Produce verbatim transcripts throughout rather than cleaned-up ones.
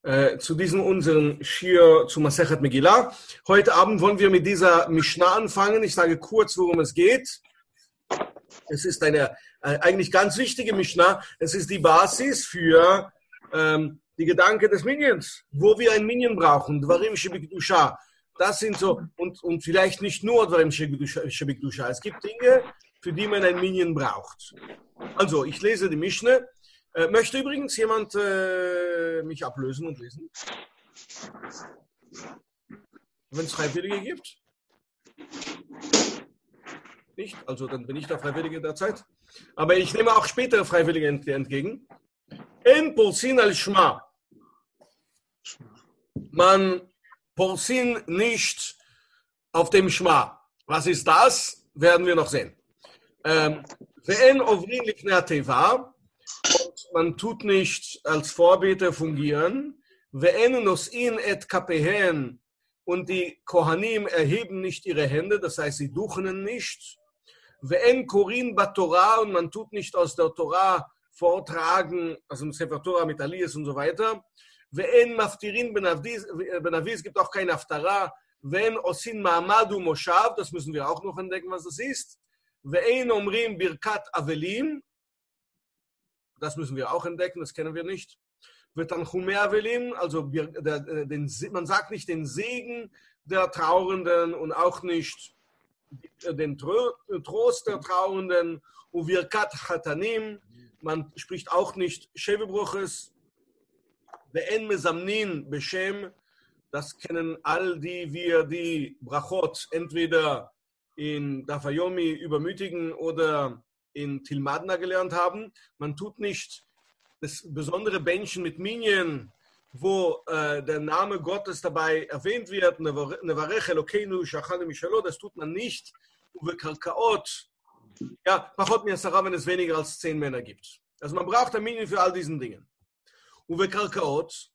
äh, zu diesem unseren Shir zu Masechet Megillah. Heute Abend wollen wir mit dieser Mishnah anfangen. Ich sage kurz, worum es geht. Es ist eine äh, eigentlich ganz wichtige Mishnah. Es ist die Basis für ähm, die Gedanken des Minions, wo wir ein Minion brauchen. Dvarim Shebikdusha. Das sind so, und, und vielleicht nicht nur Dvarim Shebikdusha. Es gibt Dinge, für die man ein Minion braucht. Also, ich lese die Mishnah. Äh, möchte übrigens jemand äh, mich ablösen und lesen? Wenn es Freiwillige gibt? Nicht? Also dann bin ich der Freiwillige der Zeit. Aber ich nehme auch spätere Freiwillige entgegen. En Porsin al-Shma. Man Porsin nicht auf dem Shma. Was ist das? Werden wir noch sehen. Ve'en ovrin lifnei teva. Man tut nicht als Vorbeter fungieren. Ve'en nos'in et kapehen. Und die Kohanim erheben nicht ihre Hände, das heißt, sie duchnen nicht. Ve'en korin batorah, und man tut nicht aus der Torah vortragen, also im Sefer Torah mit Aliyas und so weiter. Ve'en maftirin benavi, es gibt auch kein Haftara. Ve'en osin ma'amadu moshav, das müssen wir auch noch entdecken, was das ist. Ve'en omrim birkat avelim, das müssen wir auch entdecken, das kennen wir nicht. Tanchumei avelim, also der, den, man sagt nicht den Segen der Trauernden und auch nicht den Trost der Trauernden. Uvirkat chatanim, man spricht auch nicht Shevebruches. Ve'en mesamnin beshem, das kennen all die, wir die Brachot entweder in Daf Yomi übermütigen oder in Tilmadna gelernt haben. Man tut nicht das besondere Bändchen mit Minyan, wo äh, der Name Gottes dabei erwähnt wird, Nevarech Elokeinu Shachanu Mishalo, das tut man nicht. Uwe Karkaot, ja, Pachot Miasara, wenn es weniger als zehn Männer gibt. Also man braucht ein Minyan für all diesen Dingen. Uwe Karkaot,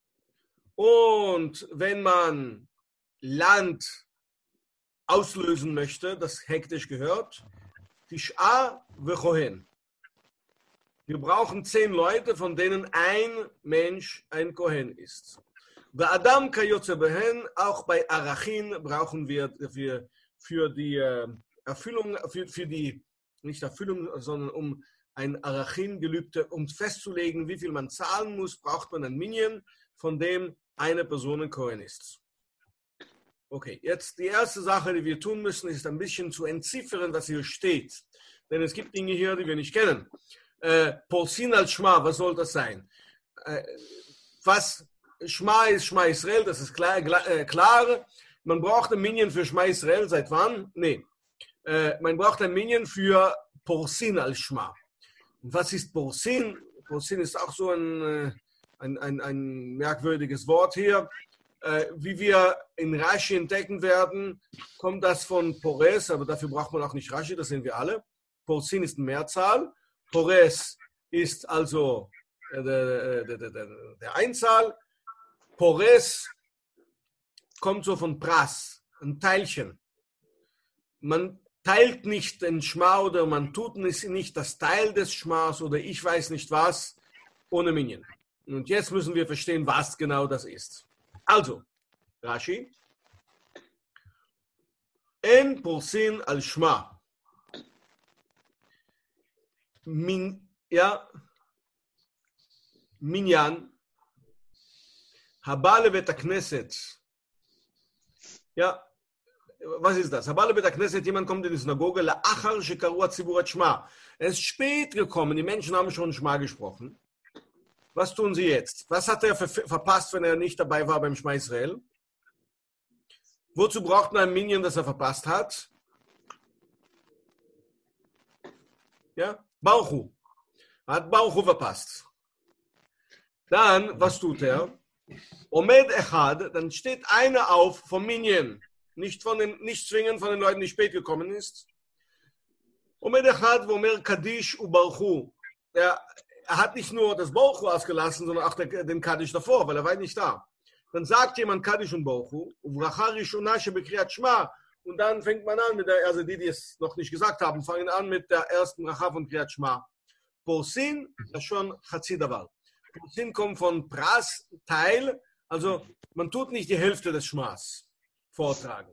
und wenn man Land auslösen möchte, das hektisch gehört, Tish'a vechohen. Wir brauchen zehn Leute, von denen ein Mensch ein Kohen ist. Bei Adam kayotze behen, auch bei Arachin brauchen wir für, für die Erfüllung, für, für die, nicht Erfüllung, sondern um ein Arachin-Gelübde, um festzulegen, wie viel man zahlen muss, braucht man ein Minyan, von dem eine Person ein Kohen ist. Okay, jetzt die erste Sache, die wir tun müssen, ist ein bisschen zu entziffern, was hier steht. Denn es gibt Dinge hier, die wir nicht kennen. Äh, Porsin al-Shma, was soll das sein? Äh, was Shma ist, Shma Israel, das ist klar, äh, klar. Man braucht ein Minyan für Shma Israel, seit wann? Nee. Äh, man braucht ein Minyan für Porsin al-Shma. Und was ist Porsin? Porsin ist auch so ein, ein, ein, ein merkwürdiges Wort hier. Äh, wie wir in Rashi entdecken werden, kommt das von Pores, aber dafür braucht man auch nicht Rashi, das sehen wir alle. Porsin ist eine Mehrzahl. Pores ist also äh, der, der, der, der Einzahl. Pores kommt so von Pras, ein Teilchen. Man teilt nicht den Schma oder man tut nicht das Teil des Schmas oder ich weiß nicht was ohne Minyan. Und jetzt müssen wir verstehen, was genau das ist. Also, Rashi. En Porsin al-Shma. Min, ja, Minyan, Habale Bet HaKnesset. Ja, was ist das? Habale Bet HaKnesset, jemand kommt in die Synagoge, La'achar shekaru hatzibur et Shma. Es ist spät gekommen, die Menschen haben schon Shma gesprochen. Was tun sie jetzt? Was hat er ver verpasst, wenn er nicht dabei war beim Shma Israel? Wozu braucht man ein Minyan, das er verpasst hat? Ja? Bauchu. Hat Bauchu verpasst. Dann, was tut er? Omed Echad, dann steht einer auf vom Minyan. Nicht, von den, nicht zwingend von den Leuten, die spät gekommen ist. Omed Echad, Vomer Kaddish u Bauchu. Er, er hat nicht nur das Bauchu ausgelassen, sondern auch den, den Kaddish davor, weil er war nicht da. Dann sagt jemand Kaddish und Bauchu. Und dann fängt man an mit der, also die, die es noch nicht gesagt haben, fangen an mit der ersten Bracha von Kriyat Shma. Porsin, das schon Chatzi Davar. das Hinkommen von Pras, Teil, also man tut nicht die Hälfte des Schmas vortragen.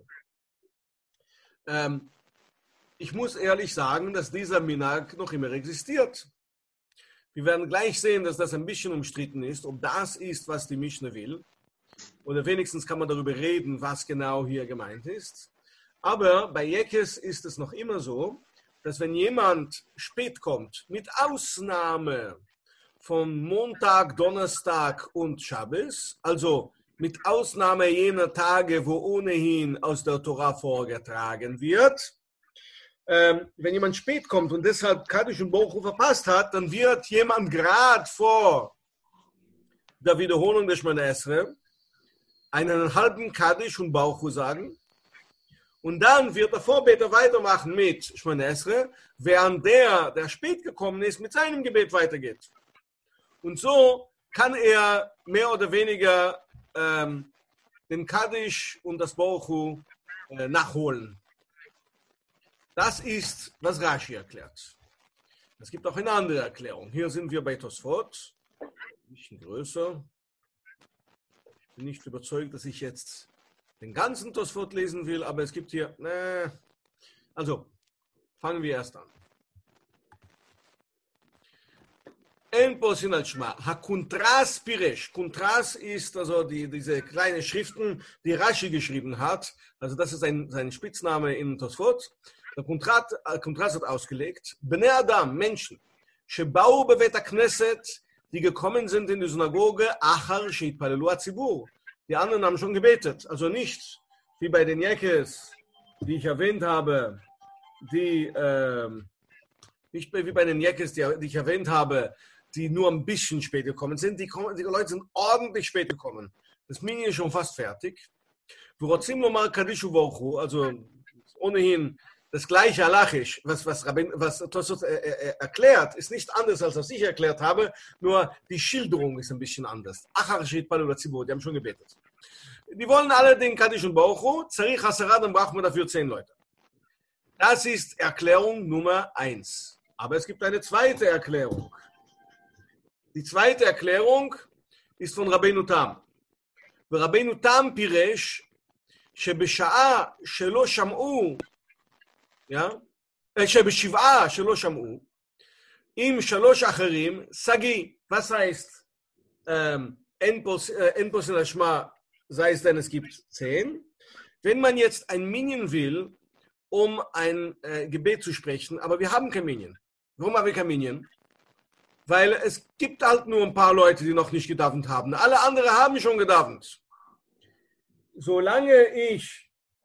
Ähm, ich muss ehrlich sagen, dass dieser Minhag noch immer existiert. Wir werden gleich sehen, dass das ein bisschen umstritten ist, ob das ist, was die Mischne will. Oder wenigstens kann man darüber reden, was genau hier gemeint ist. Aber bei Jekes ist es noch immer so, dass wenn jemand spät kommt, mit Ausnahme von Montag, Donnerstag und Schabbos, also mit Ausnahme jener Tage, wo ohnehin aus der Tora vorgetragen wird, ähm, wenn jemand spät kommt und deshalb Kaddish und Bochu verpasst hat, dann wird jemand gerade vor der Wiederholung des Shemona Esrei einen halben Kaddish und Bochu sagen und dann wird der Vorbeter weitermachen mit Shemona Esrei, während der, der spät gekommen ist, mit seinem Gebet weitergeht. Und so kann er mehr oder weniger ähm, den Kaddish und das Bochu äh, nachholen. Das ist, was Rashi erklärt. Es gibt auch eine andere Erklärung. Hier sind wir bei Tosfot, ein bisschen größer. Ich bin nicht überzeugt, dass ich jetzt den ganzen Tosfot lesen will, aber es gibt hier, äh, also fangen wir erst an. En posin al Shma. Ha-Kuntras Piresh. Kuntras ist also die, diese kleine Schriften, die Rashi geschrieben hat. Also das ist ein, sein Spitzname in Tosfot. Der Kuntras, Kuntras hat ausgelegt. Bnei Adam, Menschen, shebau bevet ha-Knesset, die gekommen sind in die Synagoge, achar sheitpalelu ha-Tzibur. Die anderen haben schon gebetet. Also nicht wie bei den Jekes, die ich erwähnt habe, die, äh, nicht wie bei den Jekes, die, die ich erwähnt habe, die nur ein bisschen spät gekommen sind. Die, kommen, die Leute sind ordentlich spät gekommen. Das Mini ist schon fast fertig. Vorozim lomar Kaddish u'Bochu, also ohnehin das gleiche Halachisch, was, was, Rabbin, was Tosfot äh, äh, erklärt, ist nicht anders, als was ich erklärt habe, nur die Schilderung ist ein bisschen anders. Achar sheitpalelu ha-Tzibur, die haben schon gebetet. Die wollen alle den Kaddish und Bochu, Zarich Asara, dann brauchen wir dafür zehn Leute. Das ist Erklärung Nummer eins. Aber es gibt eine zweite Erklärung. Die zweite Erklärung ist von Rabbeinu Tam. Rabbeinu Tam Piresh, שבשעה שלא שמעו, שבשבעה שלא שמעו, עם שלוש אחרים, סגי. Was heißt, ähm, en posin al Shma, sei es denn, es gibt zehn. Wenn man jetzt ein Minyan will, um ein äh, Gebet zu sprechen, aber wir haben kein Minyan. Warum haben wir kein Minyan? Weil es gibt halt nur ein paar Leute, die noch nicht gedavnt haben. Alle anderen haben schon gedavnt. Solange ich,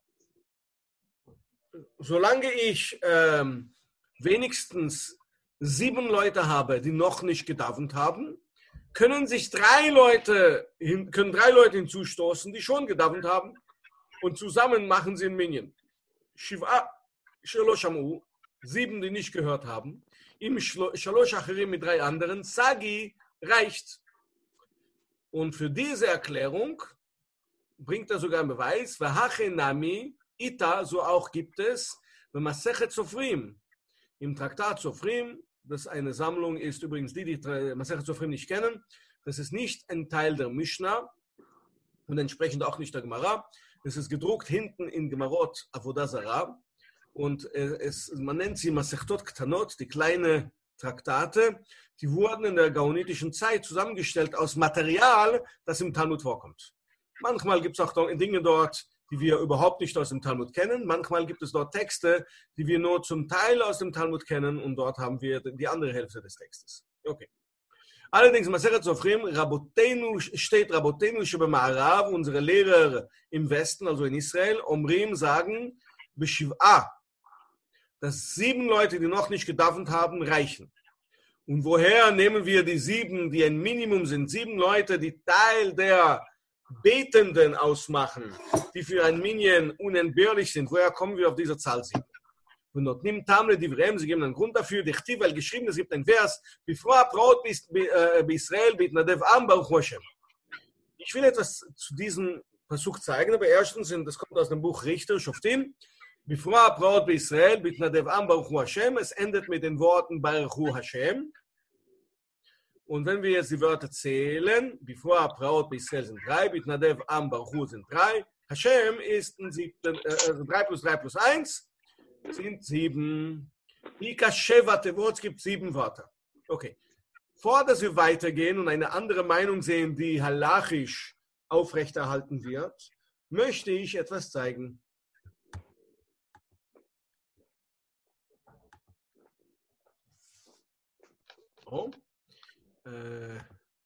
solange ich ähm, wenigstens sieben Leute habe, die noch nicht gedavnt haben, können sich drei Leute, hin, können drei Leute hinzustoßen, die schon gedavnt haben, und zusammen machen sie ein Minyan. Shiva shelo shamu, sieben, die nicht gehört haben, im Shalosh Acherim mit drei anderen, Sagi reicht. Und für diese Erklärung bringt er sogar einen Beweis, Vahache Nami, Ita, so auch gibt es, bei Masechet Sofrim, im Traktat Sofrim, das eine Sammlung ist, übrigens die, die Masechet Sofrim nicht kennen, das ist nicht ein Teil der Mishnah und entsprechend auch nicht der Gemara. Es ist gedruckt hinten in Gemarot Avodah Zarah. Und es, man nennt sie Masechtot Ktanot, die kleinen Traktate, die wurden in der gaonitischen Zeit zusammengestellt aus Material, das im Talmud vorkommt. Manchmal gibt es auch Dinge dort, die wir überhaupt nicht aus dem Talmud kennen. Manchmal gibt es dort Texte, die wir nur zum Teil aus dem Talmud kennen, und dort haben wir die andere Hälfte des Textes. Okay. Allerdings, Masechet Sofrim, Rabotenu, steht Rabotenu Shebema'arav, unsere Lehrer im Westen, also in Israel, Omrim, sagen, Beshiv'a, dass sieben Leute, die noch nicht gedavnt haben, reichen. Und woher nehmen wir die sieben, die ein Minimum sind? Sieben Leute, die Teil der Betenden ausmachen, die für ein Minyan unentbehrlich sind. Woher kommen wir auf diese Zahl sieben? Und dort nimmt Tamle die Vrem, sie geben einen Grund dafür, die Chtiv, weil geschrieben, es gibt ein Vers, Bifroa Braut bei Israel, Bitnadev Am Baruch Hashem. Ich will etwas zu diesem Versuch zeigen, aber erstens, das kommt aus dem Buch Richter, Shoftim, Bifroa Braut bei Israel, Bitnadev Am Baruch Hashem, es endet mit den Worten Baruch Hashem. Und wenn wir jetzt die Wörter zählen, Bifroa, Praot, Israel sind drei, Bitnadev, Am, Baruch sind drei, Hashem ist ein siebten, äh, drei plus drei plus eins sind sieben. Ika Sheva Tevot, es gibt sieben Wörter. Okay. Vor dass wir weitergehen und eine andere Meinung sehen, die halachisch aufrechterhalten wird, möchte ich etwas zeigen. Oh. Äh.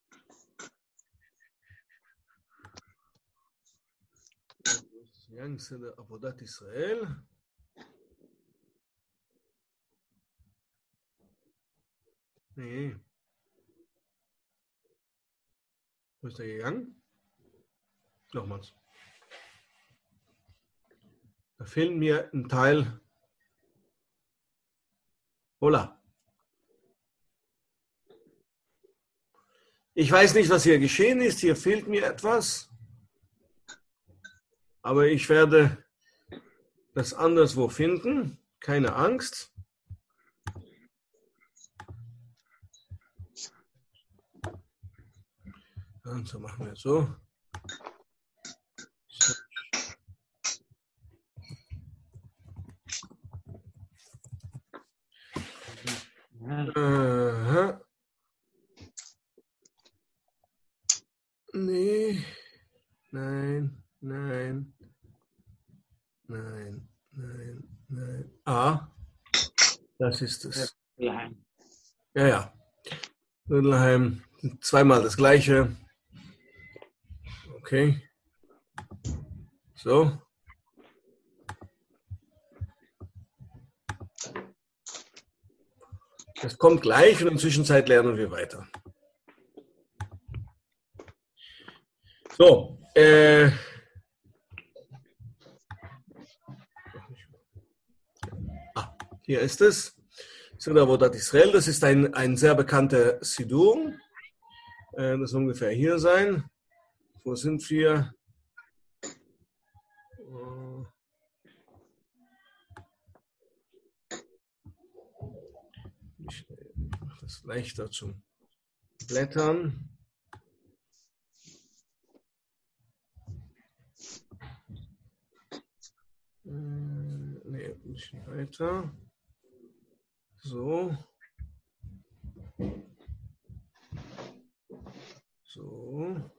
Avodat Israel. Nee. Wo ist er gegangen? Nochmals. Da fehlt mir ein Teil. Hola. Ich weiß nicht, was hier geschehen ist. Hier fehlt mir etwas. Aber ich werde das anderswo finden. Keine Angst. Und so machen wir so. so. Aha. Nee. Nein, nein. Nein, nein, nein. Ah, das ist es. Ja, ja. Littelheim. Zweimal das gleiche. Okay. So. Das kommt gleich und in der Zwischenzeit lernen wir weiter. So. Äh, ah, hier ist es. Avodat Israel. Das ist ein, ein sehr bekannter Sidur. Äh, das soll ungefähr hier sein. Wo sind wir? Ich mache das leichter zum Blättern. Äh, nee, ein bisschen weiter. So. So.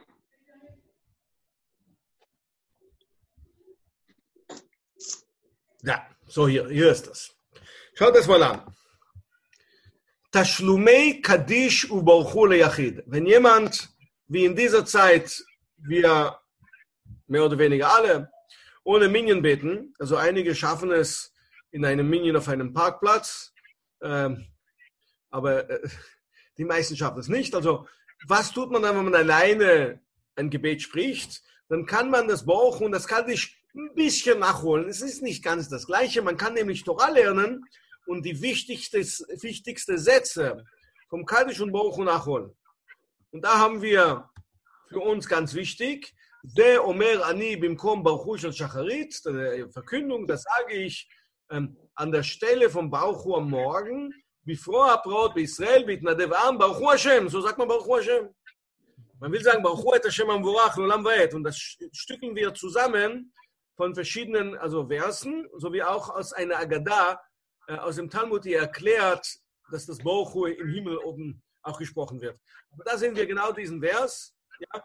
Ja, so hier, hier ist das. Schaut das mal an. Tashlumei Kaddish u'Baruchu leYachid. Wenn jemand, wie in dieser Zeit, wir mehr oder weniger alle, ohne Minyan beten, also einige schaffen es in einem Minyan auf einem Parkplatz, ähm, aber äh, die meisten schaffen es nicht. Also was tut man dann, wenn man alleine ein Gebet spricht? Dann kann man das Baruch und das Kaddish ein bisschen nachholen. Es ist nicht ganz das Gleiche. Man kann nämlich Torah lernen und die wichtigste, wichtigste Sätze vom Kaddish und Baruch nachholen. Und da haben wir für uns ganz wichtig, De Omer Ani Bimkom Baruch Shel Shacharit, die Verkündung, das sage ich ähm, an der Stelle vom Baruch am Morgen, Bifroa Praot Israel Bitnadev Am Baruch Hashem, so sagt man Baruch Hashem. Man will sagen Baruch Hashem Amvorach L'olam Va'ed, und das stücken wir zusammen von verschiedenen also Versen, sowie auch aus einer Agada, äh, aus dem Talmud, die erklärt, dass das Baruch im Himmel oben auch gesprochen wird. Aber da sehen wir genau diesen Vers, ja,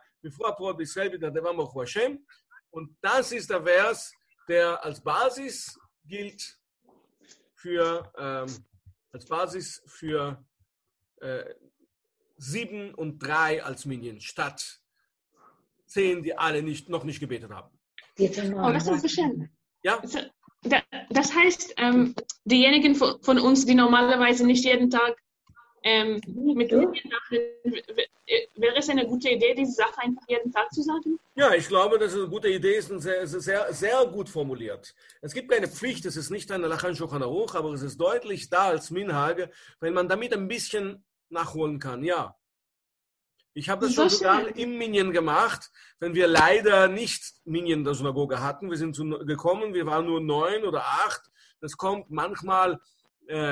und das ist der Vers, der als Basis gilt für, ähm, als Basis für äh, sieben und drei als Minyan, statt zehn, die alle nicht, noch nicht gebetet haben. Oh, das ist schön. Ja? Das heißt, ähm, diejenigen von uns, die normalerweise nicht jeden Tag ähm, mit Minyan machen, wäre es eine gute Idee, diese Sache einfach jeden Tag zu sagen? Ja, ich glaube, dass es eine gute Idee ist und sehr, es ist sehr, sehr gut formuliert. Es gibt keine Pflicht, es ist nicht eine Lachan Shulchan Aruch, aber es ist deutlich da als Minhag, weil man damit ein bisschen nachholen kann, ja. Ich habe das schon sogar im Minyan gemacht, wenn wir leider nicht Minyan der Synagoge hatten. Wir sind zu, gekommen, wir waren nur neun oder acht. Das kommt manchmal äh,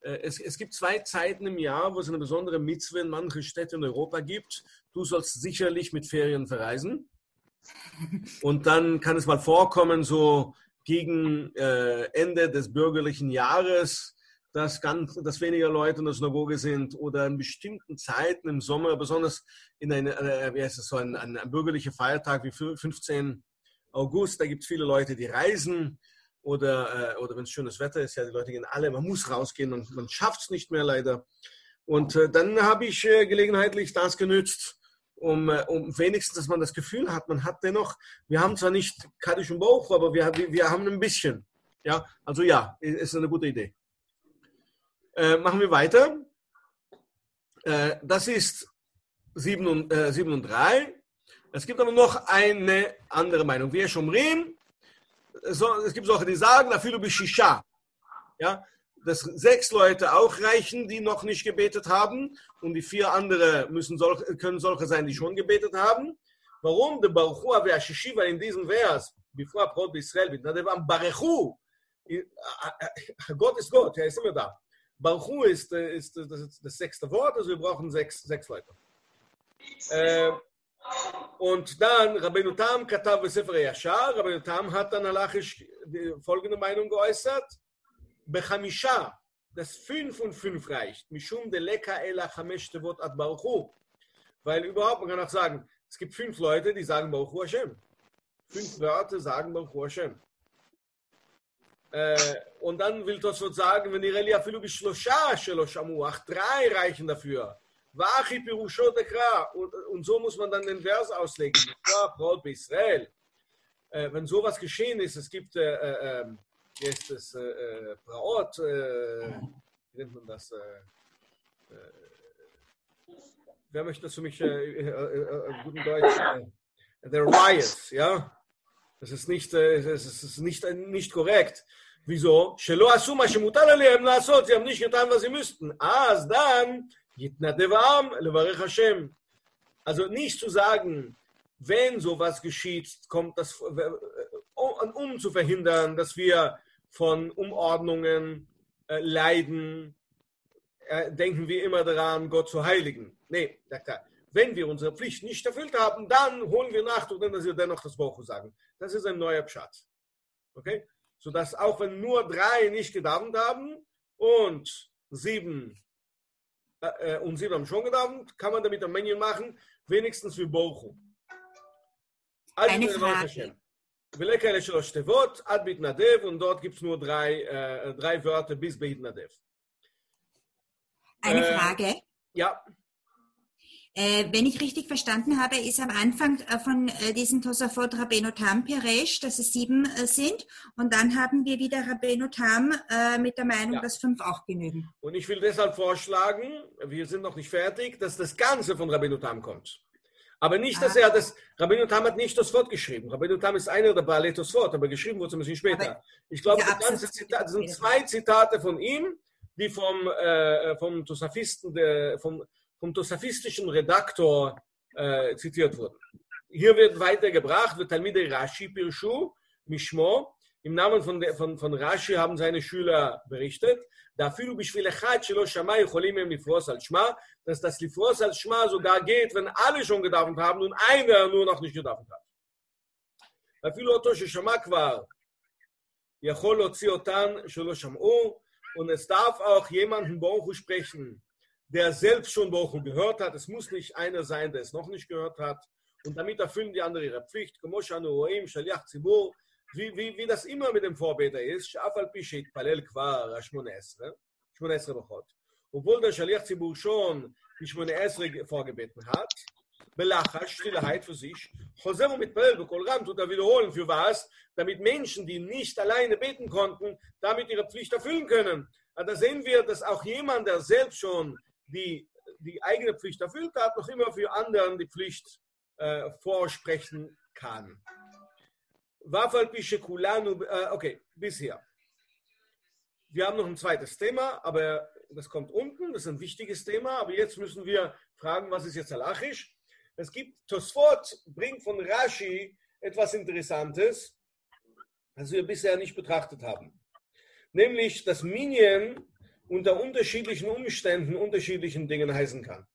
es, es gibt zwei Zeiten im Jahr, wo es eine besondere Mitzwe in manchen Städten in Europa gibt. Du sollst sicherlich mit Ferien verreisen. Und dann kann es mal vorkommen, so gegen äh, Ende des bürgerlichen Jahres, dass, ganz, dass weniger Leute in der Synagoge sind oder in bestimmten Zeiten im Sommer, besonders in eine, äh, wie heißt es, so ein, ein, ein bürgerlicher Feiertag wie fünfzehnten August, da gibt es viele Leute, die reisen oder, äh, oder wenn es schönes Wetter ist, ja, die Leute gehen alle, man muss rausgehen und man schafft es nicht mehr leider. Und äh, dann habe ich äh, gelegenheitlich das genützt, Um, um wenigstens, dass man das Gefühl hat, man hat dennoch, wir haben zwar nicht Kaddish und Bauch, aber wir, wir haben ein bisschen. Ja, also ja, ist eine gute Idee. Äh, machen wir weiter. Äh, das ist sieben und, äh, sieben und drei. Es gibt aber noch eine andere Meinung. Wir Shomrim, so, es gibt solche, die sagen, Afilu Bishisha. Ja, dass sechs Leute auch reichen, die noch nicht gebetet haben, und die vier andere müssen solche, können solche sein, die schon gebetet haben. Warum? Der Baruch Hu ve'ashishi, weil in diesem Vers, bevor Brot Israel wird, der war Baruch Hu. Gott ist Gott, er ist immer da. Baruch Hu ist, ist, ist das, das sechste Wort, also wir brauchen sechs, sechs Leute. Äh, und dann Rabbeinu Tam katav beSefer Yashar. Rabbeinu Tam hat dann halachisch die folgende Meinung geäußert: Bechamisha, das fünf und fünf reicht. Mishum de leka ela chamesh tevot ad Baruch Hu. Weil überhaupt, man kann auch sagen, es gibt fünf Leute, die sagen Baruch Hu Hashem. Fünf Wörter sagen Baruch Hu Hashem. Äh, und dann will Tosfot sagen, wenn die Reli afilu bishlosha shelo shamu, ach, drei reichen dafür. Vachi pirusho dekra. Und, und so muss man dann den Vers auslegen. Brot Israel. Äh, wenn sowas geschehen ist, es gibt äh, äh, wie ist das, äh, Braut, äh, wie nennt man das? Äh, äh, wer möchte das für mich, äh, äh, äh, äh, guten Deutsch, äh, the riots, ja? Das ist nicht, äh, das ist nicht, äh, nicht korrekt. Wieso? Shelo asu ma shemutar alehem la'asot, sie haben nicht getan, was sie müssten. Az dann, yitnadev ha'am levarech Hashem. Also nicht zu sagen, wenn sowas geschieht, kommt das, um, um zu verhindern, dass wir von Umordnungen äh, leiden, äh, denken wir immer daran, Gott zu heiligen. Nee, sagt er, wenn wir unsere Pflicht nicht erfüllt haben, dann holen wir nach, dass wir dennoch das Baruch Hu sagen. Das ist ein neuer Pshat. Okay? Sodass auch wenn nur drei nicht gedauert haben und sieben, äh, und sieben haben schon gedauert, kann man damit ein Menü machen, wenigstens für Baruch Hu. Eine Frage. Und dort gibt es nur drei, äh, drei Wörter bis Behitnadev. Eine äh, Frage. Ja. Äh, wenn ich richtig verstanden habe, ist am Anfang äh, von äh, diesem Tosafot Rabbeinu Tam Peresh, dass es sieben äh, sind, und dann haben wir wieder Rabbeinu Tam äh, mit der Meinung, ja, dass fünf auch genügen. Und ich will deshalb vorschlagen, wir sind noch nicht fertig, dass das Ganze von Rabbeinu Tam kommt. Aber nicht, dass ah. er das, Rabbeinu Tam hat nicht das Wort geschrieben. Rabbeinu Tam ist einer der Baalei Tosfot, aber geschrieben wurde es ein bisschen später. Aber ich glaube, das ganze Zitat, das sind zwei Zitate von ihm, die vom, äh, vom Tosafisten, der, vom, vom tosafistischen Redaktor äh, zitiert wurden. Hier wird weitergebracht, wird Talmidei Rashi Pirshu, Mishmo, im Namen von, der, von, von Rashi haben seine Schüler berichtet, dass das Lifros al Shma sogar geht, wenn alle schon gedauert haben und einer nur noch nicht gedauert hat. Und es darf auch jemanden Baruch Hu sprechen, der selbst schon Baruch Hu gehört hat. Es muss nicht einer sein, der es noch nicht gehört hat. Und damit erfüllen die anderen ihre Pflicht. Wie, wie, wie das immer mit dem Vorbeter ist, obwohl der Shaliach Zibur schon die Shmone Esre vorgebeten hat, Belachash, Stillheit für sich, Chosem mit Pelel, Bekolram tut er wiederholen, für was? Damit Menschen, die nicht alleine beten konnten, damit ihre Pflicht erfüllen können. Also da sehen wir, dass auch jemand, der selbst schon die, die eigene Pflicht erfüllt hat, noch immer für anderen die Pflicht äh, vorsprechen kann. Okay, bisher. Wir haben noch ein zweites Thema, aber das kommt unten, das ist ein wichtiges Thema, aber jetzt müssen wir fragen, was ist jetzt halachisch? Es gibt, Tosfot bringt von Rashi etwas Interessantes, das wir bisher nicht betrachtet haben. Nämlich das Minyan unter unterschiedlichen Umständen unterschiedlichen Dingen heißen kann.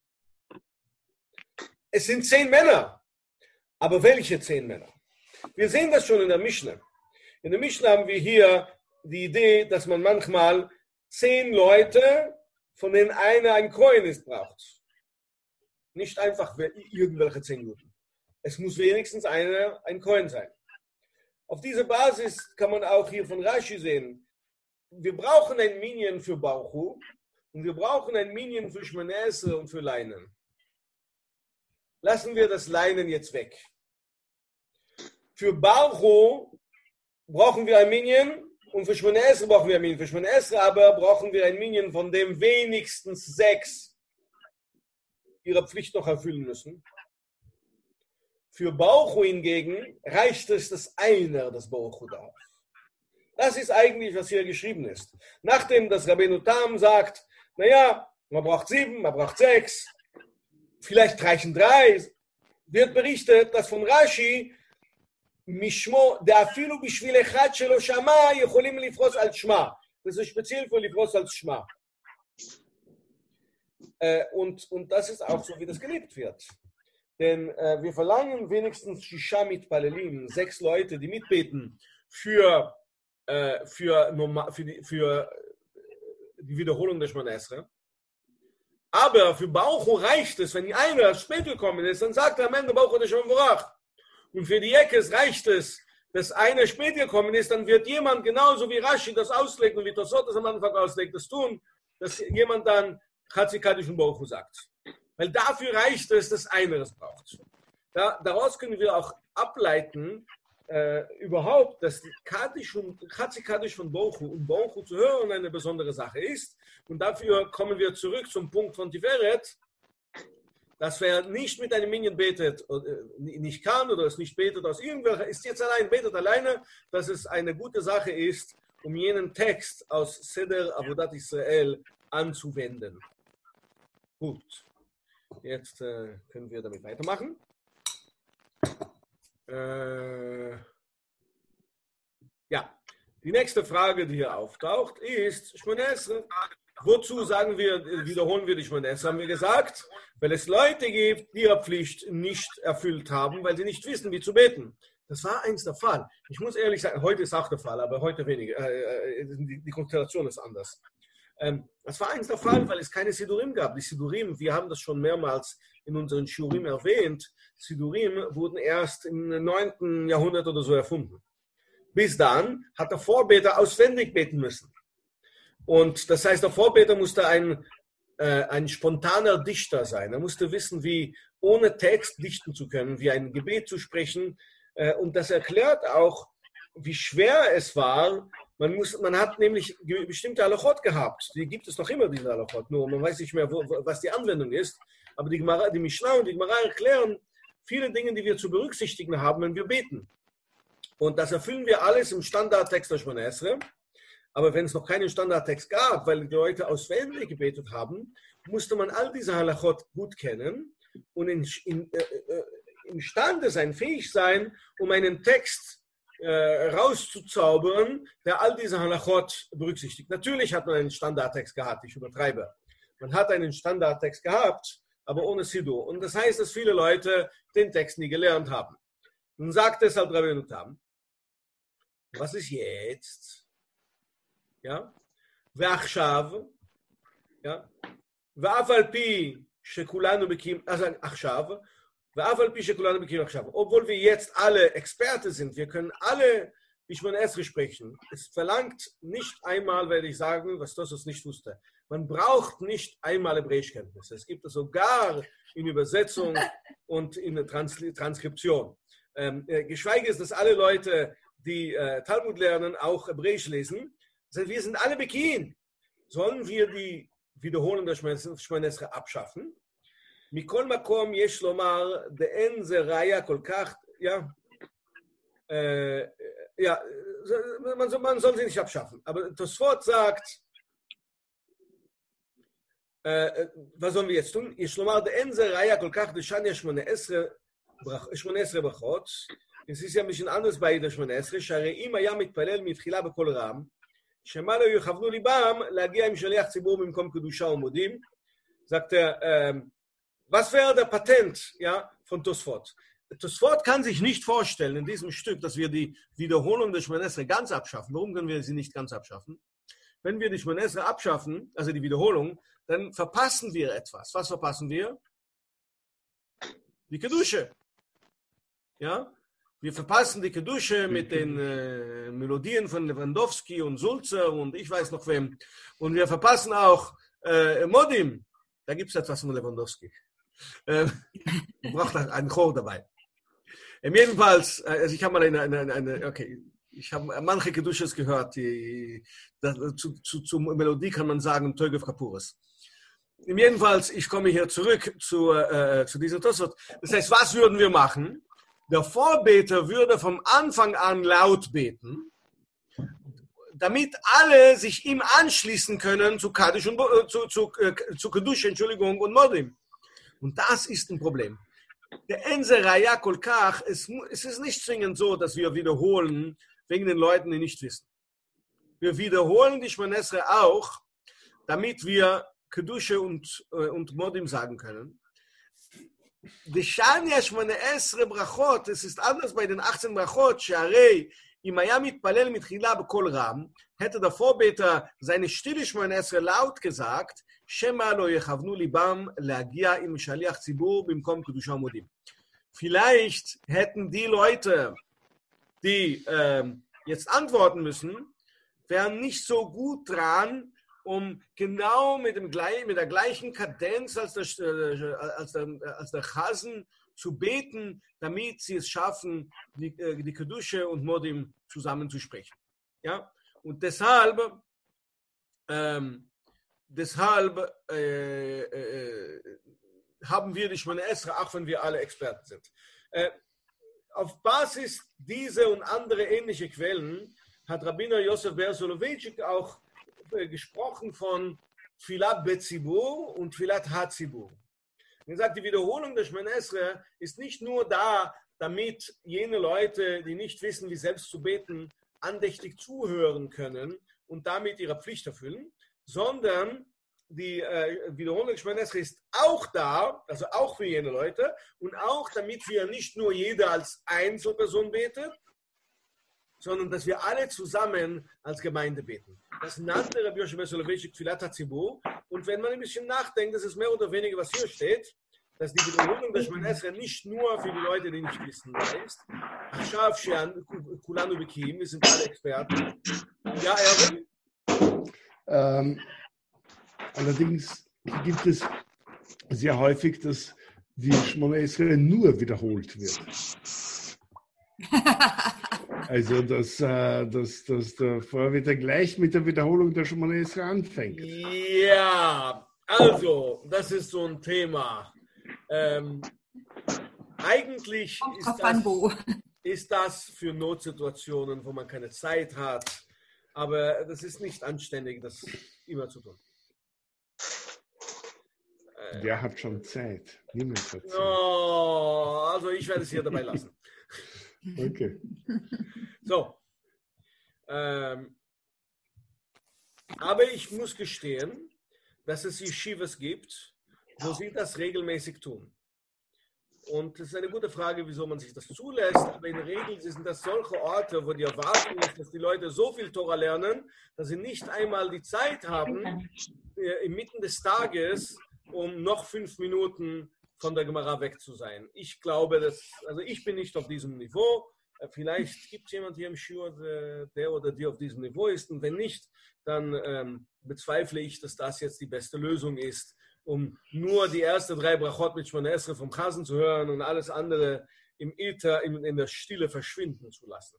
Es sind zehn Männer, aber welche zehn Männer? Wir sehen das schon in der Mishnah. In der Mishnah haben wir hier die Idee, dass man manchmal zehn Leute, von denen einer ein Kohen ist, braucht. Nicht einfach irgendwelche zehn Juden. Es muss wenigstens einer ein Kohen sein. Auf dieser Basis kann man auch hier von Rashi sehen, wir brauchen ein Minyan für Bauchu und wir brauchen ein Minyan für Shmoneh Esrei und für Leinen. Lassen wir das Leinen jetzt weg. Für Bauchu brauchen wir ein Minyan und für Shmoneh Esrei brauchen wir ein Minyan. Für Shmoneh Esrei aber brauchen wir ein Minyan, von dem wenigstens sechs ihre Pflicht noch erfüllen müssen. Für Bauchu hingegen reicht es, dass einer das Bauchu darf. Das ist eigentlich, was hier geschrieben ist. Nachdem das Rabbeinu Tam sagt, naja, man braucht sieben, man braucht sechs, vielleicht reichen drei, wird berichtet, dass von Rashi, Mishmo, der Afilu bishvil echad shelo shama, yecholim lifros al shma. Das ist speziell für lifros al shma. Und, und das ist auch so, wie das gelebt wird. Denn äh, wir verlangen wenigstens Shisha mitpalelim, sechs Leute, die mitbeten für Für, für, die, für die Wiederholung der Shmoneh Esrei. Aber für Bauchu reicht es, wenn einer später gekommen ist, dann sagt er am Ende Bauchu der Shem Vorach. Und für die Ekes reicht es, dass einer später gekommen ist, dann wird jemand genauso wie Rashi das auslegen und wie Tosot das am Anfang auslegt, das tun, dass jemand dann Chatzi Kaddish und Bauchu sagt. Weil dafür reicht es, dass einer das braucht. Da, daraus können wir auch ableiten, Äh, überhaupt, dass Kaddish und Chatzi Kaddish von Bauchu und Bauchu zu hören eine besondere Sache ist. Und dafür kommen wir zurück zum Punkt von Tiferet, dass wer nicht mit einem Minyan betet, oder nicht kann oder es nicht betet aus irgendwelcher, ist jetzt allein, betet alleine, dass es eine gute Sache ist, um jenen Text aus Seder Avodat Israel anzuwenden. Gut, jetzt äh, können wir damit weitermachen. Äh, ja, die nächste Frage, die hier auftaucht, ist Shmoneh Esrei. Wozu sagen wir, wiederholen wir die Shmoneh Esrei? Haben wir gesagt, weil es Leute gibt, die ihre Pflicht nicht erfüllt haben, weil sie nicht wissen, wie zu beten. Das war eins der Fall. Ich muss ehrlich sagen, heute ist auch der Fall, aber heute weniger. Äh, die, die Konstellation ist anders. Ähm, das war eins der Fall, weil es keine Sidurim gab. Die Sidurim, wir haben das schon mehrmals in unseren Shurim erwähnt, Sidurim wurden erst im neunten Jahrhundert oder so erfunden. Bis dann hat der Vorbeter auswendig beten müssen. Und das heißt, der Vorbeter musste ein, äh, ein spontaner Dichter sein. Er musste wissen, wie ohne Text dichten zu können, wie ein Gebet zu sprechen. Äh, und das erklärt auch, wie schwer es war. Man, muss, man hat nämlich bestimmte Halachot gehabt. Die gibt es noch immer, diese Halachot. Nur man weiß nicht mehr, wo, was die Anwendung ist. Aber die, Gemara, die Mishnah und die Gemara erklären viele Dinge, die wir zu berücksichtigen haben, wenn wir beten. Und das erfüllen wir alles im Standardtext der Shmoneh Esrei. Aber wenn es noch keinen Standardtext gab, weil die Leute auswendig gebetet haben, musste man all diese Halachot gut kennen und in, in, äh, imstande sein, fähig sein, um einen Text äh, rauszuzaubern, der all diese Halachot berücksichtigt. Natürlich hat man einen Standardtext gehabt, ich übertreibe. Man hat einen Standardtext gehabt, aber ohne Sidur. Und das heißt, dass viele Leute den Text nie gelernt haben. Nun sagt deshalb Rabbeinu Tam, was ist jetzt? Ja? Ve'achshav, ja? Ve'af al pi shekulanu bekim, also achshav, ve'af al pi shekulanu bekim achshav. Obwohl wir jetzt alle Experte sind, wir können alle die Shmoneh Esrei sprechen. Es verlangt nicht einmal, werde ich sagen, was Tosfos nicht wusste. Man braucht nicht einmal Hebräischkenntnisse. Es gibt es sogar in Übersetzung und in der Trans Transkription. Ähm, äh, geschweige ist, dass alle Leute, die äh, Talmud lernen, auch Hebräisch lesen. Das heißt, wir sind alle Bekin. Sollen wir die Wiederholung der Shmoneh Esrei abschaffen? Mikol makom yesh lomar de'en ze raya kol kach, ja, äh, ja, man soll, man soll sie nicht abschaffen. Aber Tosfot sagt, äh, was sollen wir jetzt tun? Yesh lomar de'en ze raya kol kach de'shania Shmoneh Esrei Shmoneh Esrei brachot. Es ist ja ein bisschen anders bei der Shmoneh Esrei. Sharei im haya mitpalel mitchila bekol ram. שמה לא יכוונו ליבם להגיע עם שליח ציבור במקום קדושה ומודים. Sagt er, ähm, was wäre der Patent, ja, von Tosfot? Tosfot kann sich nicht vorstellen in diesem Stück, dass wir die Wiederholung der Shemona Esrei ganz abschaffen. Warum können wir sie nicht ganz abschaffen? Wenn wir die Shemona Esrei abschaffen, also die Wiederholung, dann verpassen wir etwas. Was verpassen wir? Die Kedusche. Ja? Wir verpassen die Kedusche mit den äh, Melodien von Lewandowski und Sulzer und ich weiß noch wem. Und wir verpassen auch äh, Modim. Da gibt es etwas von Lewandowski. Äh, braucht einen Chor dabei. Ähm, jedenfalls, also ich habe mal eine, eine, eine, okay, ich habe manche Kedusches gehört, die, das, zu, zu, zur Melodie kann man sagen, Teugef Kapuris. Jedenfalls, ich komme hier zurück zu, äh, zu dieser Tosfot. Das heißt, was würden wir machen? Der Vorbeter würde vom Anfang an laut beten, damit alle sich ihm anschließen können zu Kaddish und äh, zu, zu, äh, zu Kedusha, Entschuldigung, und Modim. Und das ist ein Problem. Der Ense Raya Kolkach, es, es ist nicht zwingend so, dass wir wiederholen, wegen den Leuten, die nicht wissen. Wir wiederholen die Shemona Esrei auch, damit wir Kedusha und, äh, und Modim sagen können. Die Shania Shemona Esrei Brachot, es ist anders bei den achtzehn Brachot, Sharei, אם היה מתפלל מתחילה בקול רם, hätte der Vorbeter seine stille Shemona Esrei laut gesagt, שמא לא יכוונו ליבם להגיע עם שליח ציבור במקום קדושה ומודים. Vielleicht hätten die Leute, die äh, jetzt antworten müssen, wären nicht so gut dran, um genau mit, dem, mit der gleichen Kadenz als der, äh, als der, als der Chasen zu beten, damit sie es schaffen, die, die Kedusha und Modim zusammenzusprechen. Ja? Und deshalb, ähm, deshalb äh, äh, haben wir die Shemona Esrei, auch wenn wir alle Experten sind. Äh, auf Basis dieser und andere ähnliche Quellen hat Rabbiner Yosef Ber Soloveitchik auch äh, gesprochen von Tfilat Betzibur und Tfilat Hatzibur. Er sagt, die Wiederholung der Shemona Esrei ist nicht nur da, damit jene Leute, die nicht wissen, wie selbst zu beten, andächtig zuhören können und damit ihre Pflicht erfüllen, sondern die äh, Wiederholung der Shemona Esrei ist auch da, also auch für jene Leute, und auch damit wir nicht nur jeder als Einzelperson betet, sondern dass wir alle zusammen als Gemeinde beten. Das nannte Rabbi Yosef Ber Soloveitchik Tfilat HaTzibur. Und wenn man ein bisschen nachdenkt, das ist mehr oder weniger, was hier steht, dass die Wiederholung der Shemona Esrei nicht nur für die Leute, die nicht wissen, heißt. Achshav she'an kulanu bekim, wir sind alle Experten. Ja, Erwin? Ähm, allerdings gibt es sehr häufig, dass die Shemona Esrei nur wiederholt wird. Also, dass, dass, dass der Vorbeter gleich mit der Wiederholung der Shemona Esrei anfängt. Ja, also, das ist so ein Thema. Ähm, eigentlich ist das, ist das für Notsituationen, wo man keine Zeit hat, aber das ist nicht anständig, das immer zu tun. Äh, Wer hat schon Zeit? Niemand hat Zeit. Oh, also, ich werde es hier dabei lassen. Okay. So. Ähm, aber ich muss gestehen, dass es Yeshivas gibt, wo sie das regelmäßig tun. Und es ist eine gute Frage, wieso man sich das zulässt. Aber in der Regel sind das solche Orte, wo die Erwartung ist, dass die Leute so viel Tora lernen, dass sie nicht einmal die Zeit haben, äh, inmitten des Tages, um noch fünf Minuten von der Gemara weg zu sein. Ich glaube, dass, also ich bin nicht auf diesem Niveau. Vielleicht gibt es jemand hier im Shiur, der oder die auf diesem Niveau ist. Und wenn nicht, dann ähm, bezweifle ich, dass das jetzt die beste Lösung ist, um nur die ersten drei Brachot mit Shemona Esrei vom Chasen zu hören und alles andere im Äther, in, in der Stille verschwinden zu lassen.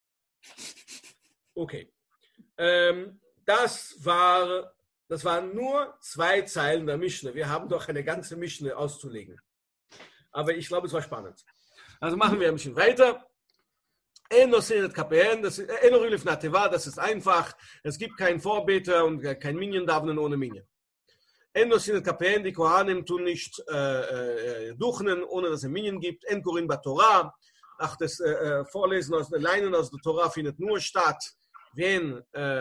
Okay. Ähm, das war... Das waren nur zwei Zeilen der Mischne. Wir haben doch eine ganze Mischne auszulegen. Aber ich glaube, es war spannend. Also machen wir ein bisschen weiter. Eno Senet Kapen, das ist Eno Rilif Nateva, das ist einfach. Es gibt keinen Vorbeter und kein Minyan Davnen ohne Minyan. Eno Senet Kapen, die Kohanim tun nicht äh, äh, duchnen, ohne dass es Minyan gibt. En Korin Batorah, ach, das äh, Vorlesen aus den Leinen aus der Torah findet nur statt, wenn äh,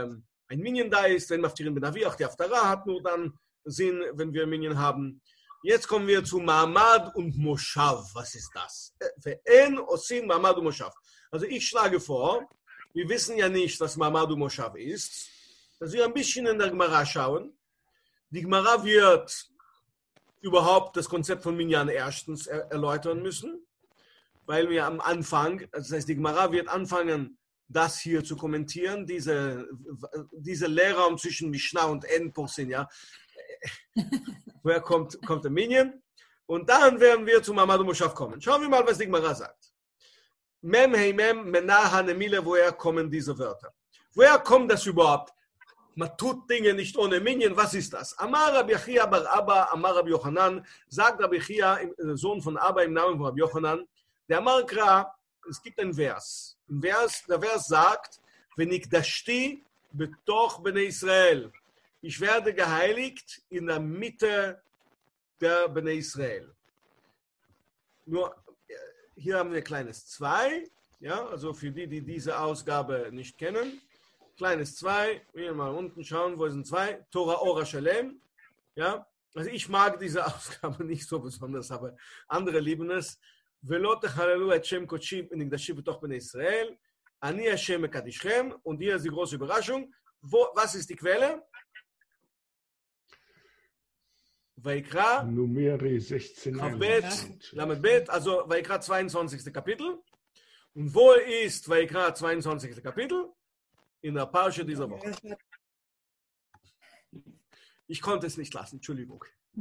ein Minyan da ist. Wenn Maftirin ben Avi, auch die Haftarah hat nur dann Sinn, wenn wir Minyan haben. Jetzt kommen wir zu Ma'amad und Moshav. Was ist das? Ve'en osin Ma'amad und Moshav. Also ich schlage vor, wir wissen ja nicht, was Ma'amad und Moshav ist, dass wir ein bisschen in der Gemara schauen. Die Gemara wird überhaupt das Konzept von Minyan erstens er- erläutern müssen, weil wir am Anfang, das heißt, die Gemara wird anfangen, das hier zu kommentieren, diese, diese Leerraum zwischen Mishnah und Endpursin, ja. Woher kommt, kommt der Minyan? Und dann werden wir zu Ma'amad und Moshav kommen. Schauen wir mal, was die Gemara sagt. Mem, hey, mem, menaha, nemile, woher kommen diese Wörter? Woher kommt das überhaupt? Man tut Dinge nicht ohne Minyan. Was ist das? Amar Rabbi Achia bar Abba, Amar Rabbi Yochanan, sagt Rabbi Achia, Sohn von Abba, im Namen von Rabbi Yochanan, der Amar Kra, es gibt einen Vers. Ein Vers, der Vers sagt, wenn ich da stehe, betoch bene Israel. Ich werde geheiligt in der Mitte der Bene Israel. Nur, hier haben wir ein kleines zwei, ja, also für die, die diese Ausgabe nicht kennen. Kleines zwei, wir mal unten schauen, wo sind zwei? Torah Ora Shalem, ja. Also ich mag diese Ausgabe nicht so besonders, aber andere lieben es. Velo techalelu et Shem Kodshi nigdashi betoch bene Israel. Ani Hashem mekadishchem. Und hier ist die große Überraschung. Wo, was ist die Quelle? Vaikra, Numeri sechzehn. Chavbet, Lamedbet, also Vaikra zweiundzwanzigste Kapitel. Und wo ist Vaikra zweiundzwanzigste Kapitel? In der Parsha dieser Woche. Ich konnte es nicht lassen, Entschuldigung.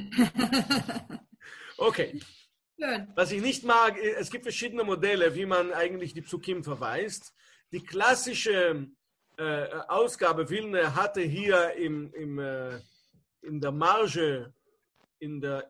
Okay. Was ich nicht mag, es gibt verschiedene Modelle, wie man eigentlich die Psukim verweist. Die klassische äh, Ausgabe Wilne hatte hier im, im, äh, in der Marge, in der,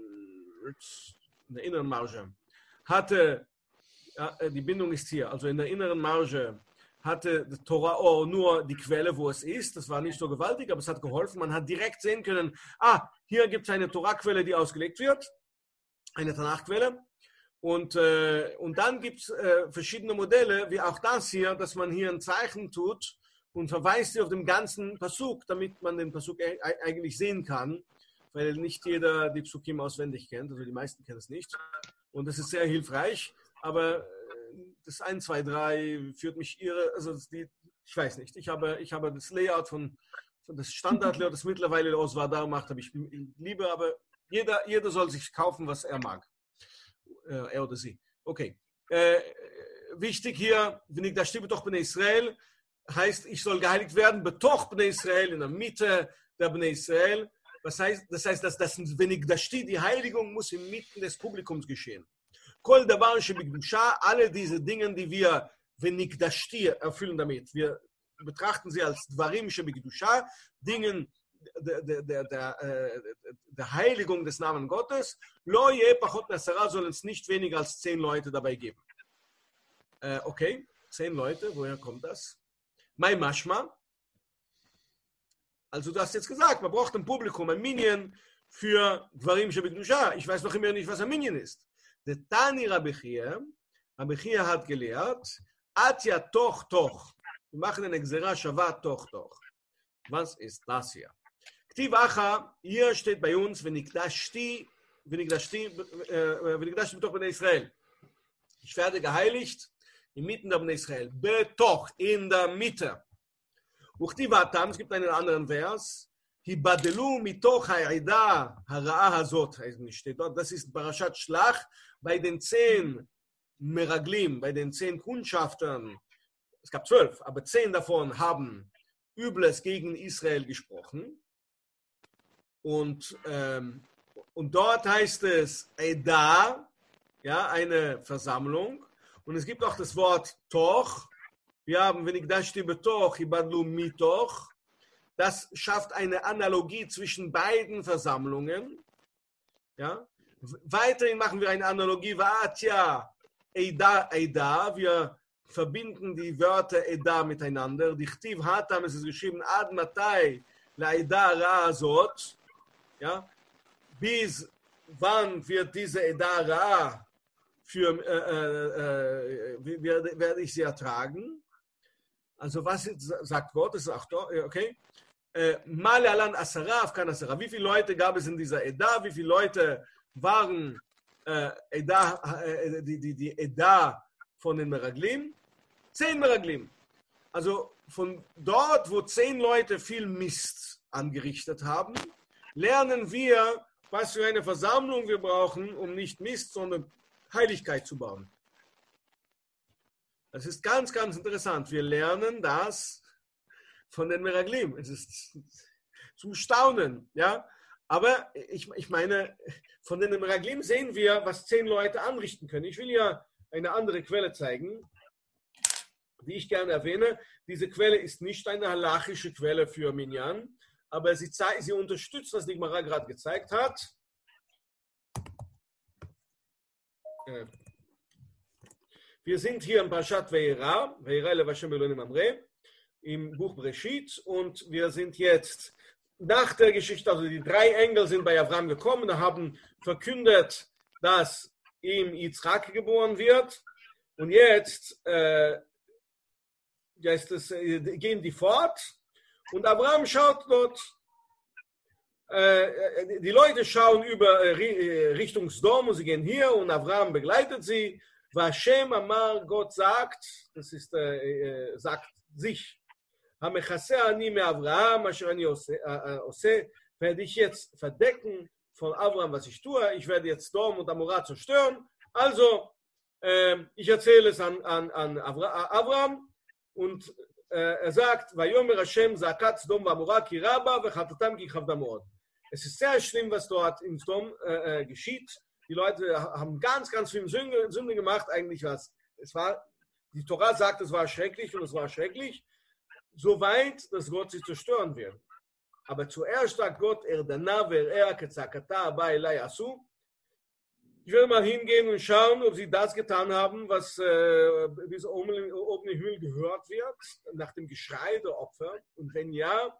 in der inneren Marge, hatte, ja, die Bindung ist hier, also in der inneren Marge hatte der Torah Or nur die Quelle, wo es ist. Das war nicht so gewaltig, aber es hat geholfen. Man hat direkt sehen können, ah, hier gibt es eine Torah-Quelle, die ausgelegt wird, eine Tanach-Quelle. Und, äh, und dann gibt es äh, verschiedene Modelle, wie auch das hier, dass man hier ein Zeichen tut und verweist auf den ganzen Pasuk, damit man den Pasuk e- eigentlich sehen kann, weil nicht jeder die Psukim auswendig kennt, also die meisten kennen es nicht. Und das ist sehr hilfreich, aber das eins, zwei, drei führt mich irre, also die, ich weiß nicht, ich habe, ich habe das Layout von, von das Standard-Layout, das mittlerweile aus Vadar macht, habe ich lieber, aber jeder, jeder soll sich kaufen, was er mag. Äh, er oder sie. Okay. Äh, wichtig hier, wenn ich da stehe, betoch bene Israel, heißt, ich soll geheiligt werden, betoch bene Israel, in der Mitte der bene Israel. Was heißt, das heißt, dass das, wenn ich da stehe, die Heiligung muss inmitten des Publikums geschehen. Kol davar shebikdusha, alle diese Dinge, die wir, wenn ich da stehe, erfüllen damit. Wir betrachten sie als dvarim shebikdusha, Dingen der, der, der, der, der Heiligung des Namens Gottes. Lo ye pachot nasara, sollen es nicht weniger als zehn Leute dabei geben. Äh, okay, zehn Leute, woher kommt das? Mai mashma. Also du hast jetzt gesagt, man braucht ein Publikum, ein Minyan für dvarim shebikdusha. Ich weiß noch immer nicht, was ein Minyan ist. Der Tani Rabbi Chia, Rabbi Chia hat gelehrt, Atya toch toch. Wir machen eine Gzera Shava toch toch. Was ist das hier? Ktiv Acha, hier steht bei uns, wenn ich da stehe, wenn ich da stehe, wenn ich da stehe, betoch bene Israel. Ich werde geheiligt inmitten der bene Israel. Betoch, in der Mitte. Uchtiv Atam, es gibt einen anderen Vers, Hibadelu mitoch ha'ida hara'a hazot, steht dort, das ist Parashat Shlach, bei den zehn Meraglim, bei den zehn Kundschaftern, es gab zwölf, aber zehn davon haben Übles gegen Israel gesprochen. Und, ähm, und dort heißt es Eda, ja, eine Versammlung. Und es gibt auch das Wort Toch. Wir haben, wenn ich da stehe, Toch, Hibadelu mitoch. Das schafft eine Analogie zwischen beiden Versammlungen. Ja? Weiterhin machen wir eine Analogie. Va'atya Eida Eida. Wir verbinden die Wörter Eda miteinander. Dichtiv Hatam, es ist geschrieben, Ad Matai la Eda Ra'azot. Ja? Bis wann wird diese Eda Ra' für, äh, äh, äh, werde, werde ich sie ertragen? Also was sagt Gott? Das sagt Gott, okay. Male alan asara afkan asara. Wie viele Leute gab es in dieser Eda? Wie viele Leute waren äh, Eda, äh, die, die, die Eda von den Meraglim? Zehn Meraglim. Also von dort, wo zehn Leute viel Mist angerichtet haben, lernen wir, was für eine Versammlung wir brauchen, um nicht Mist, sondern Heiligkeit zu bauen. Das ist ganz, ganz interessant. Wir lernen das von den Meraglim. Es ist zum Staunen, ja. Aber ich, ich meine, von den Meraglim sehen wir, was zehn Leute anrichten können. Ich will ja eine andere Quelle zeigen, die ich gerne erwähne. Diese Quelle ist nicht eine halachische Quelle für Minyan, aber sie, sie unterstützt, was die Gemara gerade gezeigt hat. Wir sind hier im Parashat Ve'era, Ve'era elev Hashem Eloheinu Mamre, im Buch Breshit, und wir sind jetzt nach der Geschichte, also die drei Engel sind bei Abraham gekommen, haben verkündet, dass ihm Yitzchak geboren wird, und jetzt äh, jetzt es, äh, gehen die fort, und Abraham schaut dort, äh, die Leute schauen über äh, Richtung Sdom, und sie gehen hier, und Abraham begleitet sie. Vashem Amar, Gott sagt, das ist, äh, äh, sagt sich, Hamechaseh ani me Avraham, asher ani ose, werde ich jetzt verdecken von Abraham, was ich tue. Ich werde jetzt Sdom und Amorah zerstören. Also, äh, ich erzähle es an, an, an Abraham, und äh, er sagt, Vayomer Hashem zakat Sdom v'Amorah ki raba v'chatatam ki chavda mod. Es ist sehr schlimm, was dort in Sdom äh, äh, geschieht. Die Leute haben ganz, ganz viel Sünde, Sünde gemacht. Eigentlich was. Es war, die Torah sagt, es war schrecklich, und es war schrecklich, so weit, dass Gott sie zerstören wird. Aber zuerst sagt Gott, Erdana ve'er ketzakata aba elai asu. Ich werde mal hingehen und schauen, ob sie das getan haben, was äh, bis oben, oben im Himmel gehört wird, nach dem Geschrei der Opfer. Und wenn ja,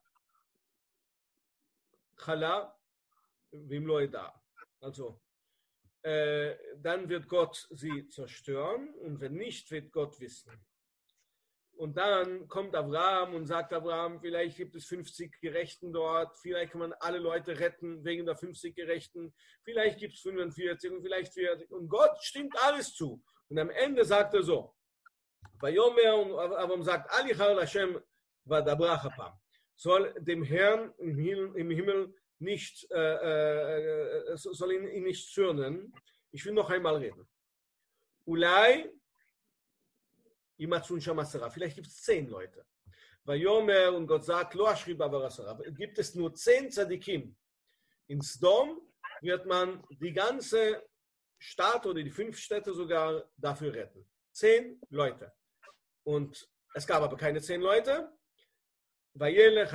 chala vim lo eda. Also, Äh, dann wird Gott sie zerstören, und wenn nicht, wird Gott wissen. Und dann kommt Abraham und sagt Abraham, vielleicht gibt es fünfzig Gerechten dort, vielleicht kann man alle Leute retten wegen der fünfzig Gerechten, vielleicht gibt es fünfundvierzig und vielleicht vierzig, und Gott stimmt alles zu. Und am Ende sagt er so, Vayomer, und Abraham sagt, Alichar Hashem vadabrach hapam, soll dem Herrn im Himmel, im Himmel nicht, äh, äh, soll ihn, ihn nicht zürnen. Ich will noch einmal reden. Ulai, vielleicht gibt es zehn Leute. Vayomer, und Gott sagt, Lo ashrib avar asara. Gibt es nur zehn Tzadikim in Sdom, wird man die ganze Stadt oder die fünf Städte sogar dafür retten. Zehn Leute. Und es gab aber keine zehn Leute. Die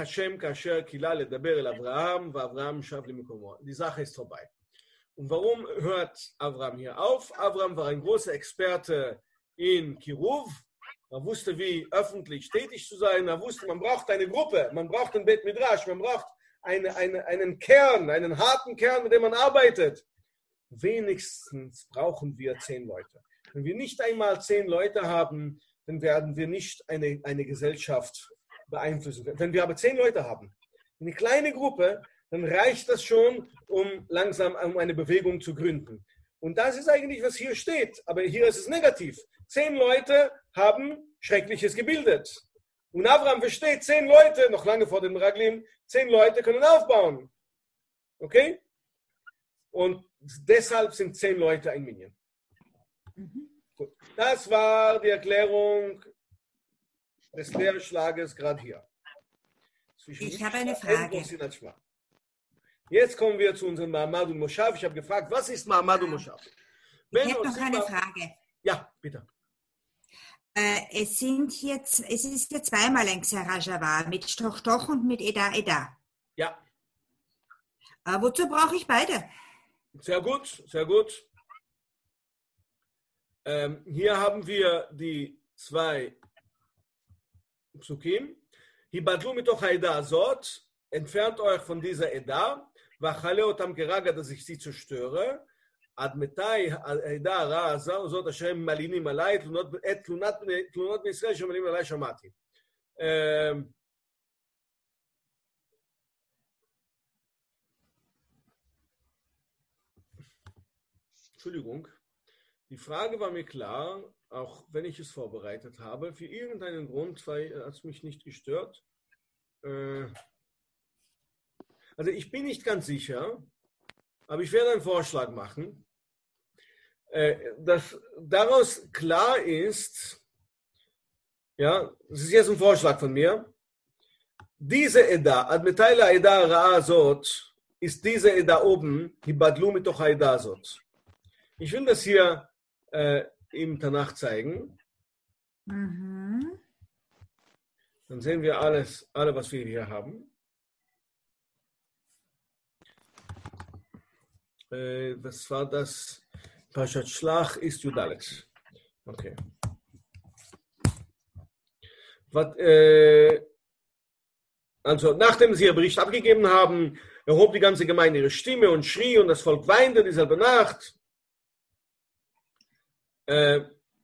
Sache ist vorbei. Und warum hört Abraham hier auf? Abraham war ein großer Experte in Kiruv. Er wusste, wie öffentlich tätig zu sein. Er wusste, man braucht eine Gruppe, man braucht ein Bet Midrash, man braucht eine, eine, einen Kern, einen harten Kern, mit dem man arbeitet. Wenigstens brauchen wir zehn Leute. Wenn wir nicht einmal zehn Leute haben, dann werden wir nicht eine, eine Gesellschaft beeinflussen können. Wenn wir aber zehn Leute haben, eine kleine Gruppe, dann reicht das schon, um langsam um eine Bewegung zu gründen. Und das ist eigentlich, was hier steht. Aber hier ist es negativ. Zehn Leute haben Schreckliches gebildet. Und Abraham versteht, zehn Leute, noch lange vor dem Meraglim, zehn Leute können aufbauen. Okay? Und deshalb sind zehn Leute ein Minyan. Mhm. Gut. Das war die Erklärung des Lehrschlages gerade hier. Ich habe eine Frage. Jetzt kommen wir zu unserem Ma'amad und Moshav. Ich habe gefragt, was ist Ma'amad und Moshav? Ich hätte noch eine Frage. Ja, bitte. Äh, es, sind jetzt, es ist jetzt zweimal ein Xerajava mit Toch Toch und mit Eda Eda. Ja. Äh, wozu brauche ich beide? Sehr gut, sehr gut. Ähm, hier haben wir die zwei Psukim. Hibadlu mitoch haEda azot, entfernt euch von dieser Eda, vachale otam keraga, dass ich sie zerstöre. Ad metai haEda hara azot asher malinim alai, et tlunat beIsrael shemalim alai shamati. Ähm, Entschuldigung, die Frage war mir klar, auch wenn ich es vorbereitet habe. Für irgendeinen Grund hat es mich nicht gestört. Äh, also ich bin nicht ganz sicher, aber ich werde einen Vorschlag machen, äh, dass daraus klar ist, ja, das ist jetzt ein Vorschlag von mir, diese Eda, Admetaila Eda Ra'azot, ist diese Eda oben, Hibadlu mitoch Eda Azot. Ich will das hier äh, im Tanach zeigen. Mhm. Dann sehen wir alles, alle, was wir hier haben. Äh, das war das Parashat Shlach ist Judalet. Okay. Was, äh, also, nachdem sie ihr Bericht abgegeben haben, erhob die ganze Gemeinde ihre Stimme und schrie und das Volk weinte dieselbe Nacht. Äh,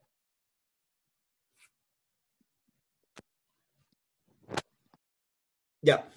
ja.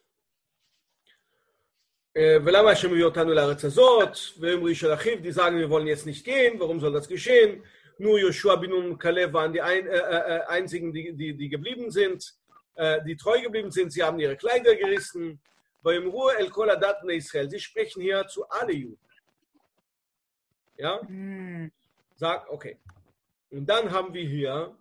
ולמה השם מביא אותנו לארץ הזאת, ואמרו איש אל אחיו, die sagen, wir wollen jetzt nicht gehen, warum soll das geschehen? Nur Joshua, bin und Kaleb waren die ein, äh, äh, einzigen, die, die, die geblieben sind, äh, die treu geblieben sind, sie haben ihre Kleider gerissen. ואמרו אל כל הדת בני ישראל, sie sprechen hier zu alle Juden. Ja? Mhm. Sagt, okay. Und dann haben wir hier,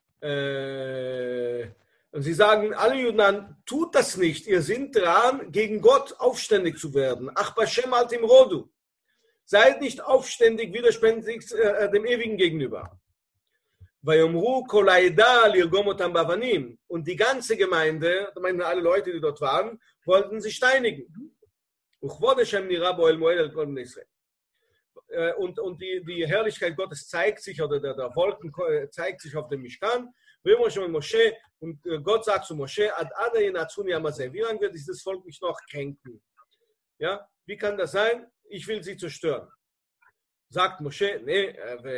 äh, und sie sagen alle Juden an, tut das nicht, ihr seid dran, gegen Gott aufständig zu werden. Ach, Bashem altim rodu. Seid nicht aufständig, widerspenstig äh, dem Ewigen gegenüber. Vayomru kol haeda lirgom otam bavanim. Und die ganze Gemeinde, da meinen alle Leute, die dort waren, wollten sie steinigen. Uchvod Hashem nira bo el moed el kol bnei Israel. Und, und die, die Herrlichkeit Gottes zeigt sich, oder der, der Wolken zeigt sich auf dem Mishkan. Und Gott sagt zu Moshe, wie lange wird dieses Volk mich noch kränken? Ja? Wie kann das sein? Ich will sie zerstören. Sagt Moshe, nee,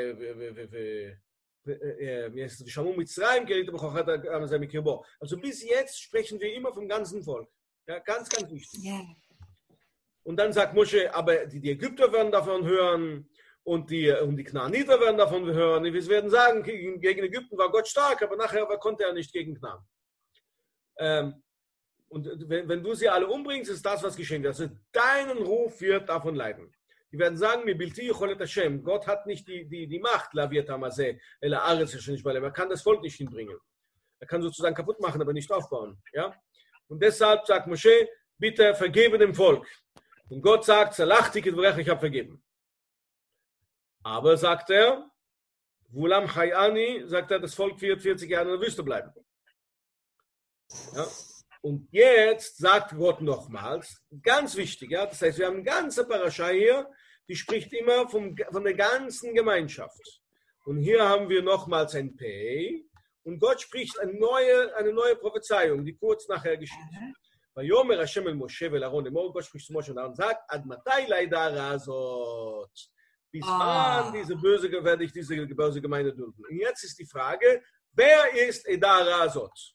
also bis jetzt sprechen wir immer vom ganzen Volk. Ja, ganz, ganz wichtig. Ja. Und dann sagt Moshe, aber die, die Ägypter werden davon hören und die, und die Knaaniter werden davon hören. Wir werden sagen, gegen, gegen Ägypten war Gott stark, aber nachher konnte er nicht gegen Knaan. Ähm, und wenn, wenn du sie alle umbringst, ist das, was geschehen wird. Also deinen Ruf wird davon leiden. Die werden sagen, Gott hat nicht die, die, die Macht, er kann das Volk nicht hinbringen. Er kann sozusagen kaputt machen, aber nicht aufbauen. Ja? Und deshalb sagt Moshe, bitte vergebe dem Volk. Und Gott sagt, ich habe vergeben. Aber, sagt er, Vulam Chayani, sagt er, das Volk wird vierzig Jahre in der Wüste bleiben. Ja? Und jetzt sagt Gott nochmals, ganz wichtig, ja? Das heißt, wir haben eine ganze Parascha hier, die spricht immer vom, von der ganzen Gemeinschaft. Und hier haben wir nochmals ein Pei, und Gott spricht eine neue, eine neue Prophezeiung, die kurz nachher geschieht. ויאמר השם אל משה ואל אהרון לאמור, Gott spricht zu Moshe und Aaron, sagt, עד מתי לעדה הרעה הזאת? Bis wann diese böse, werde ich diese böse Gemeinde dulden? Und jetzt ist die Frage, wer ist Eda Razot?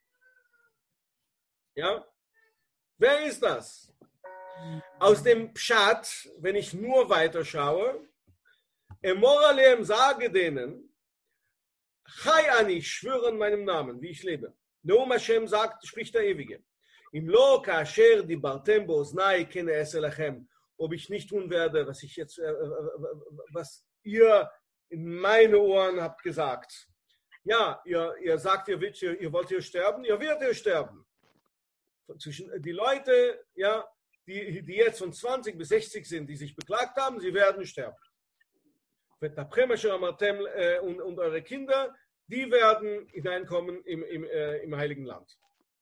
Ja? Wer ist das? Aus dem Pshat, wenn ich nur weiter schaue, Emor aleim, sage denen, Chai ani, ich schwöre in meinem Namen, wie ich lebe. Neum Hashem sagt, spricht der Ewige. Im lo kasher dibartem boznai kene es elachem. Ob ich nicht tun werde, was ich jetzt, äh, was ihr in meine Ohren habt gesagt. Ja, ihr, ihr sagt, ihr, wollt, ihr, ihr wollt hier sterben, ihr werdet hier sterben. Zwischen, die Leute, ja, die, die jetzt von zwanzig bis sechzig sind, die sich beklagt haben, sie werden sterben. Und, und eure Kinder, die werden hineinkommen im, im, äh, im Heiligen Land.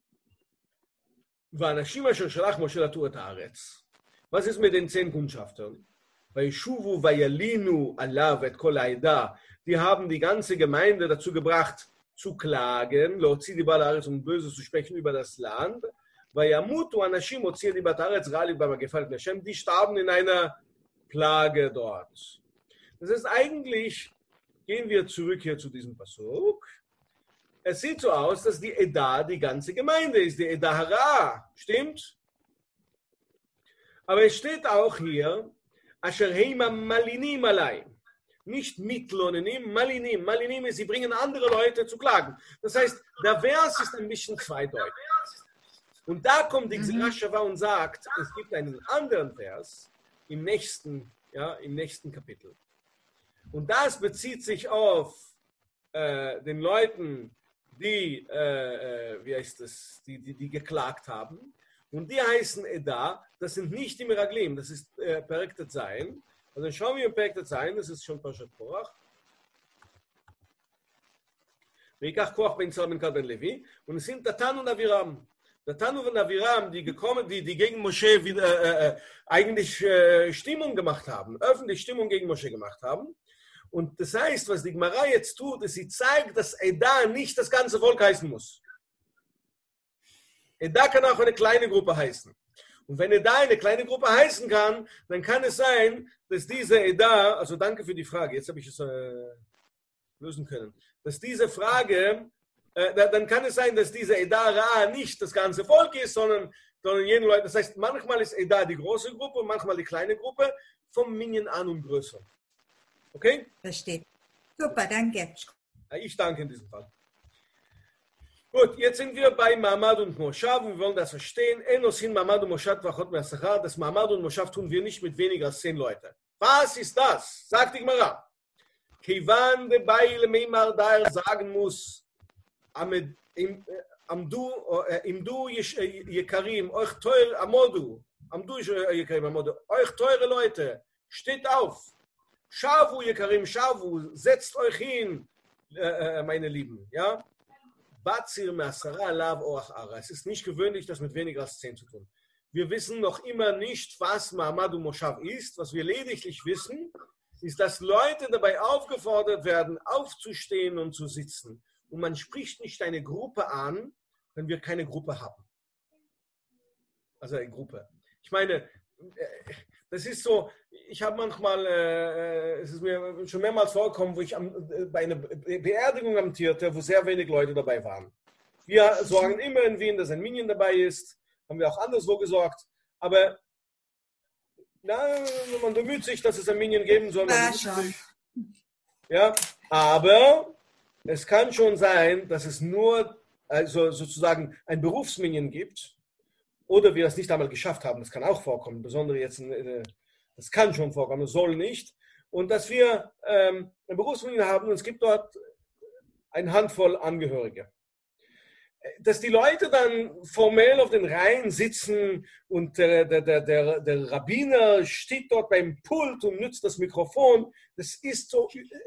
Was ist mit den zehn Kundschaftern? Die haben die ganze Gemeinde dazu gebracht, zu klagen, um Böses zu sprechen über das Land. Die starben in einer Plage dort. Das ist eigentlich, gehen wir zurück hier zu diesem Pasuk. es sieht so aus, dass die Eda die ganze Gemeinde ist, die Eda Hara, stimmt? Aber es steht auch hier, Asher heima malinim alai. Nicht mitlonenim, malinim. Malinim ist, sie bringen andere Leute zu klagen. Das heißt, der Vers ist ein bisschen zweideutig. Und da kommt die Gzera Shava und sagt, es gibt einen anderen Vers im nächsten, ja, im nächsten Kapitel. Und das bezieht sich auf äh, den Leuten, die, äh, wie heißt das, die, die, die geklagt haben. Und die heißen Eda, das sind nicht die Meraglim, das ist äh, Perek Zayin. Also dann schauen wir in Perek Zayin, das ist schon Parashat Korach. Veikach Korach ben Israel ben Gad ben Levi. Und es sind Datan und Aviram. Datan und Aviram, die gekommen, die, die gegen Moshe wieder, äh, eigentlich äh, Stimmung gemacht haben, öffentlich Stimmung gegen Moshe gemacht haben. Und das heißt, was die Gemara jetzt tut, ist, sie zeigt, dass Eda nicht das ganze Volk heißen muss. Eda kann auch eine kleine Gruppe heißen. Und wenn Eda eine kleine Gruppe heißen kann, dann kann es sein, dass diese Eda, also danke für die Frage, jetzt habe ich es äh, lösen können, dass diese Frage, äh, dann kann es sein, dass diese Eda Ra nicht das ganze Volk ist, sondern, sondern jene Leute, das heißt, manchmal ist Eda die große Gruppe, manchmal die kleine Gruppe, vom Minyan an und größer. Okay? Verstehe. Super, danke. Ich danke in diesem Fall. Gut, jetzt sind wir bei Ma'amad und Moshav und wir wollen das verstehen. Enosin Ma'amad und Moshav wachot me'asachar. Das Ma'amad und Moshav tun wir nicht mit weniger als zehn Leute. Was ist das? Sagt die Gemara. Kivan de Baile Meimar Daer sagen muss, Amdu Imdu Yekarim, euch teuer Amodu, Amdu Yekarim Amodu, euch teure Leute, steht auf. Shavu Yekarim, Shavu, setzt euch hin, meine Lieben, ja? Es ist nicht gewöhnlich, das mit weniger als zehn zu tun. Wir wissen noch immer nicht, was Ma'amad und Moshav ist. Was wir lediglich wissen, ist, dass Leute dabei aufgefordert werden, aufzustehen und zu sitzen. Und man spricht nicht eine Gruppe an, wenn wir keine Gruppe haben. Also eine Gruppe. Ich meine, das ist so, ich habe manchmal, äh, es ist mir schon mehrmals vorgekommen, wo ich am, äh, bei einer Beerdigung amtierte, wo sehr wenig Leute dabei waren. Wir sorgen immer in Wien, dass ein Minyan dabei ist, haben wir auch anderswo gesorgt, aber na, man bemüht sich, dass es ein Minyan geben soll. Man sich, ja, aber es kann schon sein, dass es nur also sozusagen ein Berufsminyan gibt, oder wir das nicht einmal geschafft haben, das kann auch vorkommen, besonders jetzt, das kann schon vorkommen, das soll nicht. Und dass wir ähm, ein Berufsminyan haben und es gibt dort eine Handvoll Angehörige. Dass die Leute dann formell auf den Reihen sitzen und der, der, der, der, der Rabbiner steht dort beim Pult und nutzt das Mikrofon, das ist so,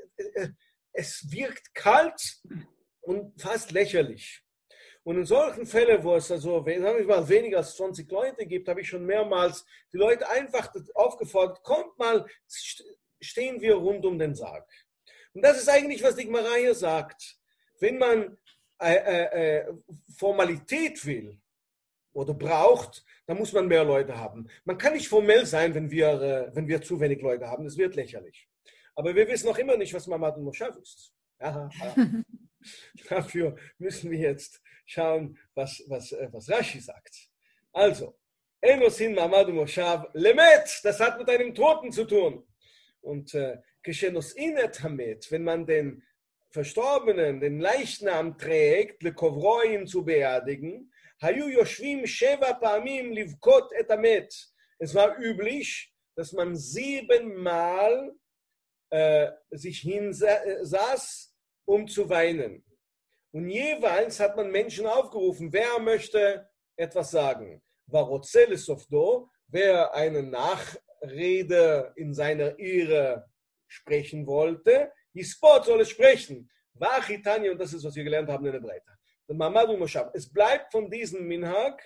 es wirkt kalt und fast lächerlich. Und in solchen Fällen, wo es also sagen wir mal, weniger als zwanzig Leute gibt, habe ich schon mehrmals die Leute einfach aufgefordert, kommt mal, stehen wir rund um den Sarg. Und das ist eigentlich, was die Gemara hier sagt. Wenn man äh, äh, Formalität will oder braucht, dann muss man mehr Leute haben. Man kann nicht formell sein, wenn wir, äh, wenn wir zu wenig Leute haben. Das wird lächerlich. Aber wir wissen noch immer nicht, was Ma'amad und Moshav ist. Ja, ja. Dafür müssen wir jetzt schauen, was, was, was Rashi sagt. Also, Enosin Ma'amad und Moshav Lemet, das hat mit einem Toten zu tun. Und Geschenosin et Hamet, wenn man den Verstorbenen, den Leichnam trägt, Lekovroin zu beerdigen, Hayu Yoshvim Sheva Pamim Livkot et Hamet. Es war üblich, dass man siebenmal äh, sich hinsaß, um zu weinen. Und jeweils hat man Menschen aufgerufen, wer möchte etwas sagen. Varozeles Sofdo, wer eine Nachrede in seiner Ehre sprechen wollte, Hispot soll es sprechen. Vachitani, und das ist, was wir gelernt haben in der Breite. Ma'amad und Moshav. Es bleibt von diesem Minhag,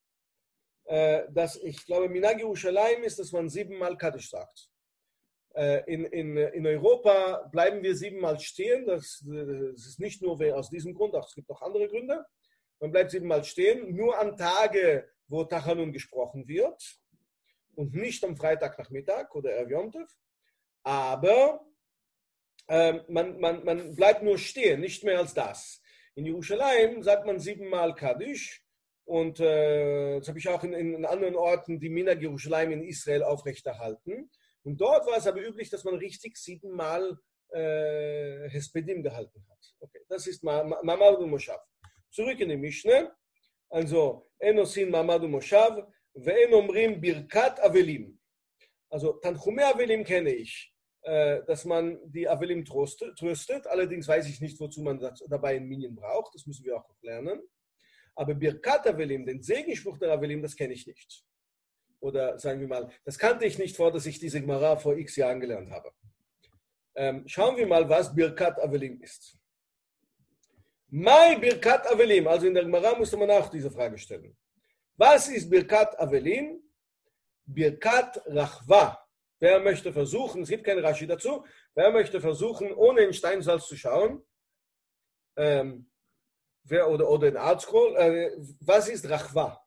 äh, dass ich glaube, Minhag Yerushalayim ist, dass man siebenmal Kaddish sagt. In, in, in Europa bleiben wir siebenmal stehen. Das, das ist nicht nur aus diesem Grund, auch es gibt auch andere Gründe. Man bleibt siebenmal stehen, nur an Tage, wo Tachanun gesprochen wird und nicht am Freitagnachmittag oder Erev Yom Tov. Aber äh, man, man, man bleibt nur stehen, nicht mehr als das. In Jerusalem sagt man siebenmal Kaddish und äh, das habe ich auch in, in anderen Orten, die Minhag Jerusalem in Israel aufrechterhalten. Und dort war es aber üblich, dass man richtig siebenmal äh, Hespedim gehalten hat. Okay, das ist Mamad und Moshav. Zurück in die Mishnah. Also, En osin Mamad und Moshav, ve'en omrim Birkat Avelim. Also, Tanchume Avelim kenne ich, äh, dass man die Avelim tröstet, tröstet. Allerdings weiß ich nicht, wozu man das, dabei einen Minyan braucht. Das müssen wir auch noch lernen. Aber Birkat Avelim, den Segenspruch der Avelim, das kenne ich nicht. Oder sagen wir mal, das kannte ich nicht vor, dass ich diese Gemara vor x Jahren gelernt habe. Ähm, schauen wir mal, was Birkat Avelim ist. Mai Birkat Avelim, also in der Gemara musste man auch diese Frage stellen. Was ist Birkat Avelim? Birkat Rachva. Wer möchte versuchen, es gibt kein Rashi dazu, wer möchte versuchen, ohne in Steinsalz zu schauen, ähm, wer, oder, oder in Artscroll, äh, was ist Rachva?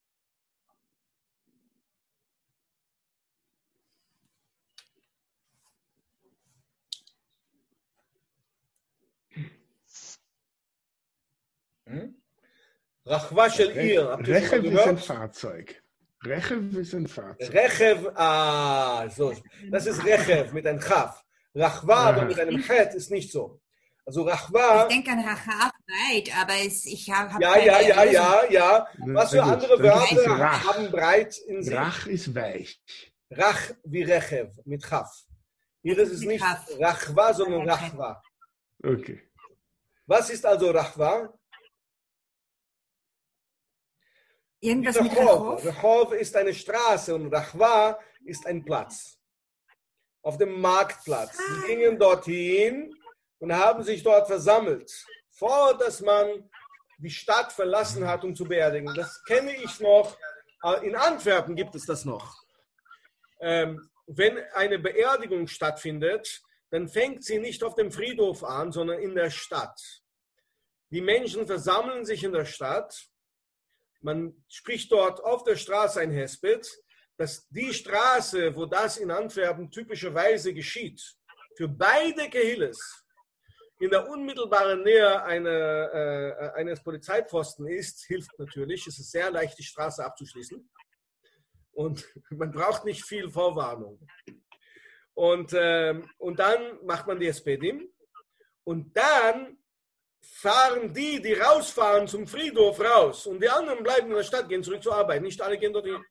Rachva shel Ir. Rechev ist ein Fahrzeug. Rechev ist ein Fahrzeug. Rechev, ah, so. Das ist Rechev mit einem Chaf. Rachva, aber mit einem Chet ist nicht so. Also Rachva. Ich denke an Rachav breit, aber es, ich habe. Ja, ja, ja, ja, ja. Was für andere Wörter haben breit in sich? Rach ist weich. Rach wie Rechev mit Chaf. Hier ist es nicht Rachva, sondern Rachva. Okay. Was ist also Rachva? Irgendwas mit Rachov. Rachov ist eine Straße und Rachva ist ein Platz. Auf dem Marktplatz. Sie gingen dorthin und haben sich dort versammelt, vor dass man die Stadt verlassen hat, um zu beerdigen. Das kenne ich noch. In Antwerpen gibt es das noch. Ähm, wenn eine Beerdigung stattfindet, dann fängt sie nicht auf dem Friedhof an, sondern in der Stadt. Die Menschen versammeln sich in der Stadt. Man spricht dort auf der Straße ein Hesped, dass die Straße, wo das in Antwerpen typischerweise geschieht, für beide Kehilles in der unmittelbaren Nähe einer, äh, eines Polizeipfosten ist, hilft natürlich. Es ist sehr leicht, die Straße abzuschließen. Und man braucht nicht viel Vorwarnung. Und, äh, und dann macht man die Hespedim. Und dann fahren die, die rausfahren zum Friedhof raus. Und die anderen bleiben in der Stadt, gehen zurück zur Arbeit. Nicht alle gehen dorthin.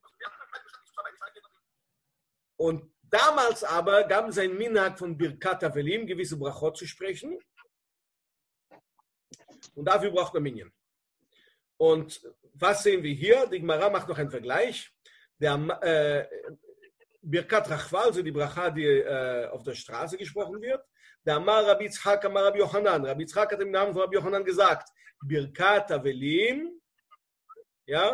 Und damals aber gab es ein Minhag von Birkat Avelim, gewisse Brachot zu sprechen. Und dafür braucht man Minyan. Und was sehen wir hier? Die Gemara macht noch einen Vergleich. Der äh, Birkat Rachva, also die Bracha, die äh, auf der Straße gesprochen wird. Der Amar Rabbi Yitzchak, Amar Rabbi Yochanan. Rabbi Yitzchak hat im Namen von Rabbi Yochanan gesagt, Birkat Avelim, ja,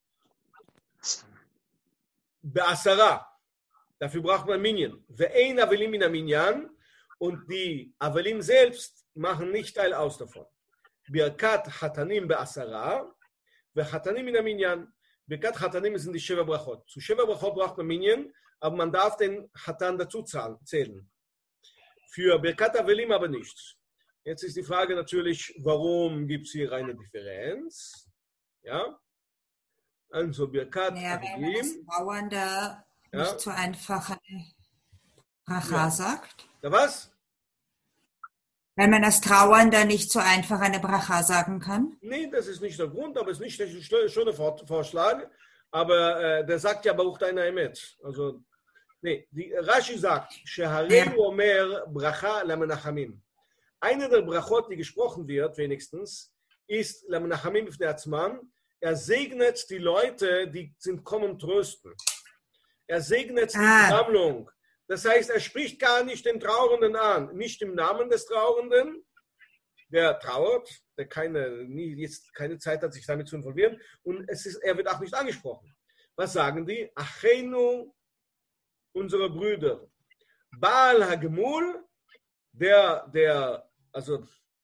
Be'asara. Dafür braucht man Minyan. Ve'ein Avelim in Minyan. Und die Avelim selbst machen nicht Teil aus davon. Birkat Hatanim Be'asara, Ve'hatanim in Minyan. Birkat Hatanim sind die Sheva Brachot. Zu Sheva Brachot braucht man Minyan, aber man darf den Hatan dazu zählen. Für Birkat Avelim aber nicht. Jetzt ist die Frage natürlich, warum gibt es hier eine Differenz? Ja? Also Birkat ja, Avelim. Wenn man das Trauernde ja? nicht so einfach eine Bracha ja. sagt. Da was? Wenn man als Trauernder nicht so einfach eine Bracha sagen kann? Nee, das ist nicht der Grund, aber es ist nicht ein schöner Vorschlag. Aber äh, der sagt ja Baruch deiner Emet. Also, nee, die, Rashi sagt, Sheharenu Omer Bracha Lamenachamim. Eine der Brachot, die gesprochen wird, wenigstens, ist Lamenachamim b'fnei atzmam. Er segnet die Leute, die sind kommen trösten. Er segnet die ah. Sammlung. Das heißt, er spricht gar nicht den Trauernden an, nicht im Namen des Trauernden, der trauert, der keine, nie, jetzt keine Zeit hat, sich damit zu involvieren, und es ist, er wird auch nicht angesprochen. Was sagen die? Achenu, unsere Brüder. Baal Hagemul, der, der, also,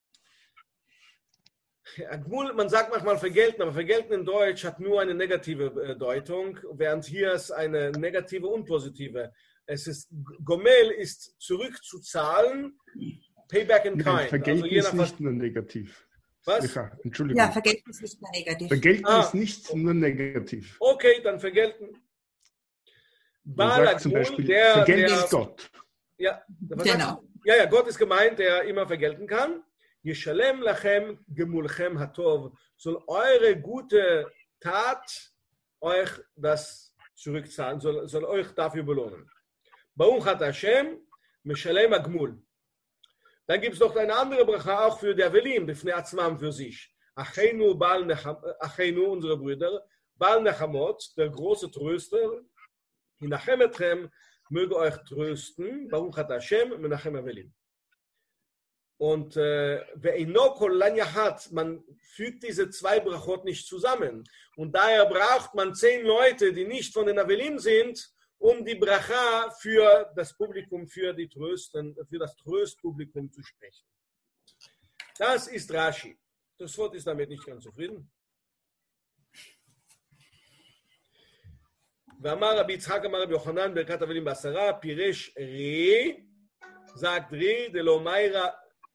Gmul, man sagt manchmal vergelten, aber vergelten in Deutsch hat nur eine negative Deutung, während hier es eine negative und positive. Es ist, Gomel ist zurückzuzahlen, Payback in Kind. Nein, vergelten also je ist nach nicht nur negativ. Was? Entschuldigung. Ja, vergelten ist nicht mehr negativ. Vergelten Ah. ist nicht nur negativ. Okay, dann vergelten. Man Baal sagt zum Agmul, Beispiel, der, vergelten der, ist Gott. ja, was Genau. sagst du? Ja, ja, Gott ist gemeint, der immer vergelten kann. Yeshalem lachem gemulchem hatov, soll eure gute Tat euch das zurückzahlen, soll, soll euch dafür belohnen. Baruch hat Hashem, meshalem agmul. Dann gibt es noch eine andere Bracha, auch für die Avelim, bifnei atzmam für sich. Achenu, Baal Necham, Achenu, unsere Brüder, Baal Nechamot, der große Tröster, hinachem etchem, möge euch trösten, Baruch hat Hashem, menachem Avelim. Und ve'eino kol lan yahat, man fügt diese zwei Brachot nicht zusammen. Und daher braucht man zehn Leute, die nicht von den Avelim sind, um die Bracha für das Publikum, für, die Trösten, für das Tröstpublikum zu sprechen. Das ist Rashi. Das Wort ist damit nicht ganz zufrieden. ואמר רבי יצחק אמר רבי יוחנן ברכת אבלים בעשרה, פירש רי, sagt רי דלא מיירה,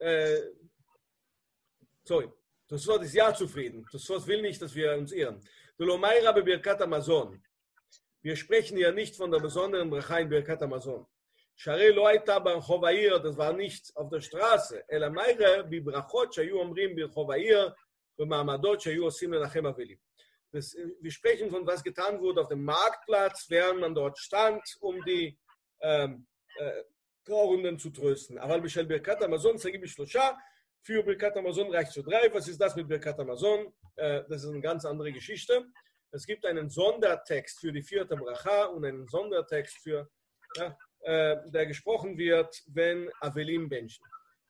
sorry, das Wort ist ja zufrieden. Das Wort will nicht, dass wir uns irren. דלא מיירה בברכת המזון. Wir sprechen ja nicht von der besonderen Bracha in Birkat Hamazon. Sharei lo hayta barchov ha'ir, das war nicht auf der Straße. Ela meire bibrachot shayu omrim birchov ha'ir b'ma'amadot shayu osim lenachem avelim. Wir sprechen von was getan wurde auf dem Marktplatz, während man dort stand, um die ähm, äh, Trauernden zu trösten. Aber b'shel Birkat Hamazon sagi b'shlosha, für Birkat Hamazon reicht zu drei. Was ist das mit Birkat Hamazon? Äh, das ist eine ganz andere Geschichte. Es gibt einen Sondertext für die vierte Bracha und einen Sondertext, für, ja, äh, der gesprochen wird, wenn Avelim benchen.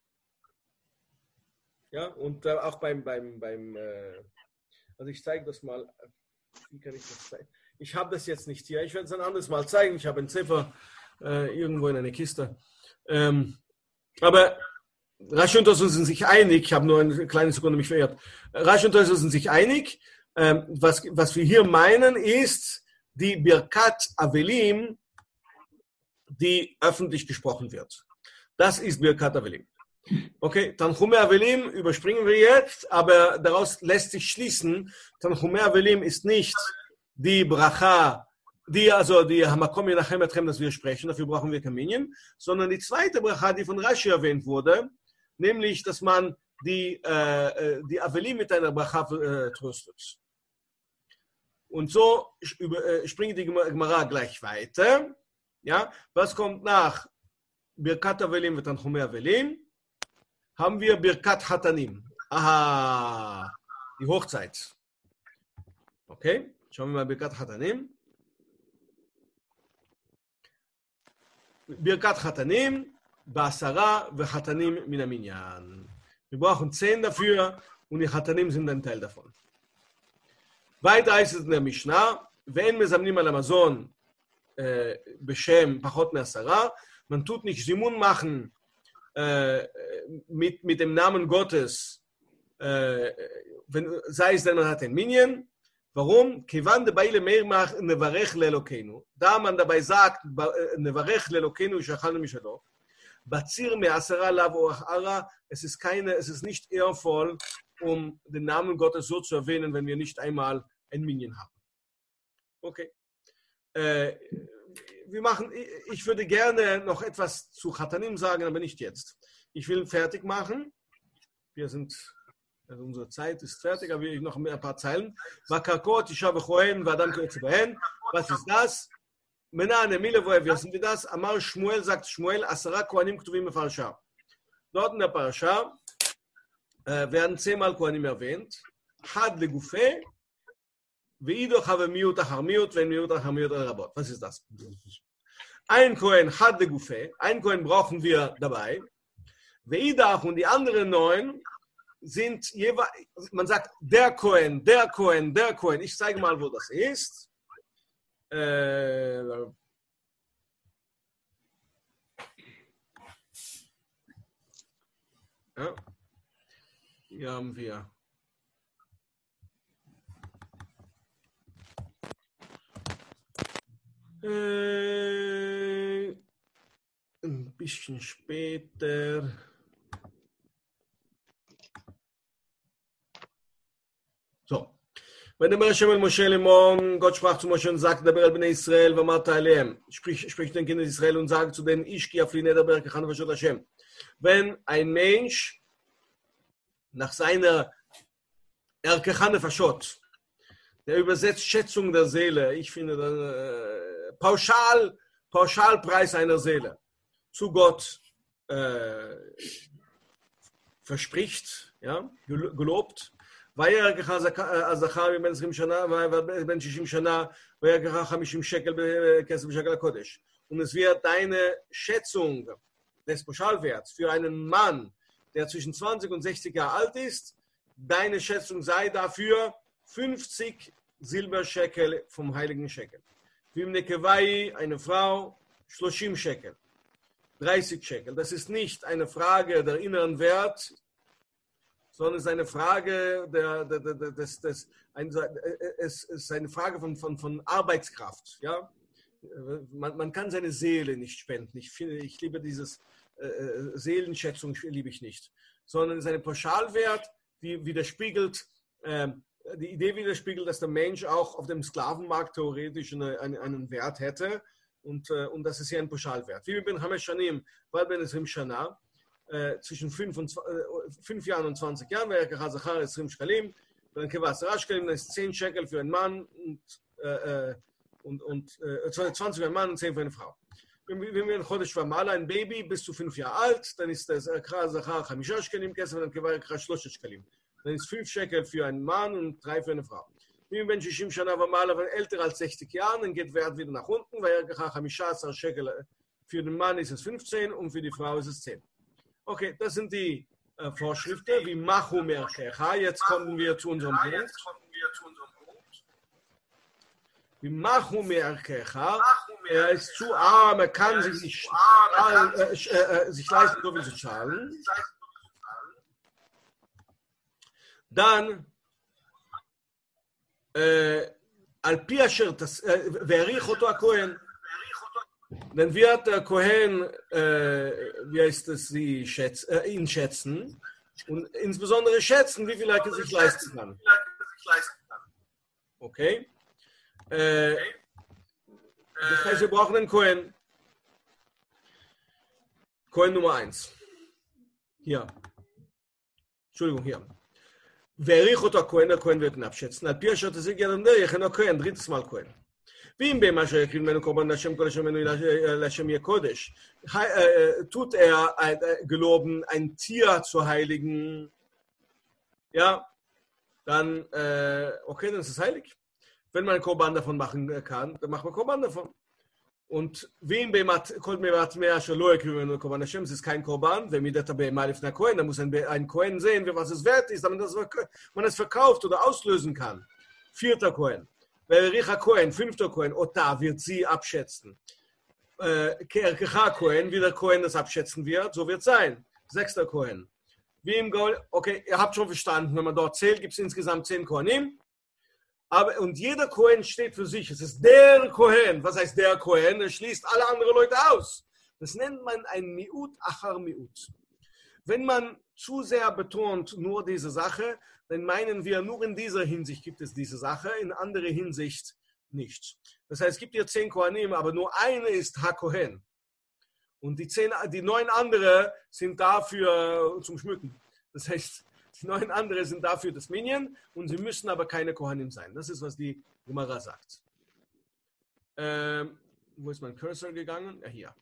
Ja, und äh, auch beim, beim, beim äh, also ich zeige das mal, wie kann ich das zeigen? Ich habe das jetzt nicht hier, ich werde es ein anderes Mal zeigen, ich habe einen Ziffer äh, irgendwo in einer Kiste. Ähm, aber Rashi und Tosfos sind sich einig, ich habe nur eine kleine Sekunde mich verirrt, Rashi und Tosfos sind sich einig. Was, was wir hier meinen, ist die Birkat Avelim, die öffentlich gesprochen wird. Das ist Birkat Avelim. Okay, Tanchumei Avelim überspringen wir jetzt, aber daraus lässt sich schließen, Tanchumei Avelim ist nicht die Bracha, die, also die Hamakom Yenachem Etchem, das wir sprechen, dafür brauchen wir Kaminien, sondern die zweite Bracha, die von Rashi erwähnt wurde, nämlich, dass man die, äh, die Avelim mit einer Bracha äh, tröstet. Und so springt die Gemara gleich weiter. Ja, was kommt nach Birkat Avelim und Tanchumei Avelim? Haben wir Birkat Hatanim. Aha, die Hochzeit. Okay, schauen wir mal Birkat Hatanim. Birkat Hatanim, Basara und Hatanim min haminyan. Wir brauchen zehn dafür und die Hatanim sind ein Teil davon. Weiter heißt es in der Mishnah, wenn mezamnim al Amazon beshem pachot me'asara, man tut nicht Simun machen äh, mit, mit dem Namen Gottes, äh, wenn, sei es denn man hat ein Minyan. Warum? Kivan de baile meirmach nevarech le'Elokeinu. Da man dabei sagt, nevarech le'Elokeinu shachalnu mishalo, batzir me'asara lav o achara, es ist keine, es ist nicht ehrvoll, um den Namen Gottes so zu erwähnen, wenn wir nicht einmal ein Minyan haben. Okay. Äh, wir machen, ich würde gerne noch etwas zu Chatanim sagen, aber nicht jetzt. Ich will fertig machen. Wir sind, also unsere Zeit ist fertig, aber ich noch ein paar Zeilen. Was ist das? Menane, Milevoe, wir sind das. Amar Shmuel sagt Shmuel, Asara Kohanim Ktuvim Mefarsha. Dort in der Parasha äh, werden zehnmal Kohanim erwähnt. Had legufe, veido have miut achar miut, wenn miut achar miut rabot. Was ist das? Ein Kohen had legufe, ein Kohen brauchen wir dabei. Veidach und die anderen neun sind jeweils, man sagt der Kohen, der Kohen, der Kohen. Ich zeige mal, wo das ist. Äh, ja. Hier haben wir äh, ein bisschen später. So. וידבר השם אל משה לאמור, Gott sprach zu Moshe und sagte, דבר אל בני ישראל ואמרת אליהם, sprich, sprich den Kindern Israel und sage zu denen, ich gehe auf die Niederberg, ich kann verschut Hashem. Wenn ein Mensch nach seiner Erkechane verschott, der übersetzt Schätzung der Seele, ich finde das, äh, pauschal, Pauschalpreis einer Seele, zu Gott äh, verspricht, ja, gelobt, וירקך הזכר מבין עשרים שנה ובין שישים שנה וירקך חמישים שקל בכסף בשקל הקודש. Und es wird deine Schätzung des Pauschalwerts für einen Mann, der zwischen zwanzig und sechzig Jahre alt ist, deine Schätzung sei dafür fünfzig Silberschekel vom heiligen Shekel. Wie im Nekevai eine Frau, dreißig Shekel. dreißig Shekel. Das ist nicht eine Frage der inneren Wert, sondern es ist eine Frage der, der, der, der, des, des, ein, es ist eine Frage von, von, von Arbeitskraft. Ja? Man, man kann seine Seele nicht spenden. Ich, finde, ich liebe dieses äh, Seelenschätzung, liebe ich nicht. Sondern es ist ein Pauschalwert, die widerspiegelt, äh, die Idee widerspiegelt, dass der Mensch auch auf dem Sklavenmarkt theoretisch eine, einen, einen Wert hätte. Und, äh, und das ist hier ein Pauschalwert. Wie bin Hamesh Shanim, weil Ben Esrim Shana, Äh, zwischen fünf Jahren und zwanzig Jahren, wäre Kachazachar ist zehn Schkalim, dann Kevas Raschkalim, das ist zehn Shekel für einen Mann und, äh, und, und äh, zwanzig für einen Mann und zehn für eine Frau. Wenn wir ein Chodesh Vamala, ein Baby bis zu fünf Jahre alt, dann ist das Kachazachar Chamisha Shkalim, Kesef, dann Kevas Raschkalim Shkalim. Dann ist fünf Shekel für einen Mann und drei für eine Frau. Wenn wir Shishim Shana Vamala, wenn älter als sechzig Jahren, dann geht Wert wieder nach unten, weil Kachazachar Chamisha Shekel für den Mann ist es fünfzehn und für die Frau ist es zehn. Okay, das sind die äh, Vorschriften, wie Machu Merkecha. Jetzt kommen wir zu unserem Punkt. Wie Machu Merkecha, er ist zu arm, er kann sich nicht äh, äh, sich leisten, so viel zu zahlen. Dann, Al-Pi Asher, Verich Oto HaKohen, dann wird der Kohen, äh, wie heißt es, sie schätz, äh, ihn schätzen und insbesondere schätzen, wie viel er sich leisten kann. Okay? Äh, das heißt, wir brauchen einen Kohen. Kohen Nummer eins. Hier. Entschuldigung, hier. Verich Oto HaKohen, der Kohen wird ihn abschätzen. Al-Pi Asher Tazig Yadam Derech, ein Kohen, drittes Mal Kohen. ואם במה שיקריב ממנו קורבן להשם כל אשר ממנו להשם יהיה קודש, tut er geloben, ein Tier zu heiligen, ja, dann, okay, dann ist es heilig. Wenn man einen Korban davon machen kann, dann macht man Korban davon. Und ואם כל מטמא אשר לא יקריב ממנו קורבן להשם, es ist kein Korban, ומידת הבהמה לפני הכהן, dann muss ein, ein Kohen sehen, was es wert ist, damit man es verkauft oder auslösen kann. Vierter Kohen. Verich HaKohen, fünfter Kohen, Ota wird sie abschätzen. Kerkecha Kohen, wie der Kohen das abschätzen wird, so wird es sein. Sechster Kohen. Wie im Gold, okay, ihr habt schon verstanden, wenn man dort zählt, gibt es insgesamt zehn Kohanim. Aber, und jeder Kohen steht für sich. Es ist der Kohen. Was heißt der Kohen? Er schließt alle anderen Leute aus. Das nennt man ein Miut achar Miut. Wenn man zu sehr betont nur diese Sache, dann meinen wir, nur in dieser Hinsicht gibt es diese Sache, in anderer Hinsicht nicht. Das heißt, es gibt hier zehn Kohanim, aber nur eine ist HaKohen. Und die, zehn, die neun andere sind dafür zum Schmücken. Das heißt, die neun andere sind dafür das Minyan und sie müssen aber keine Kohanim sein. Das ist, was die Gemara sagt. Ähm, wo ist mein Cursor gegangen? Ja, hier.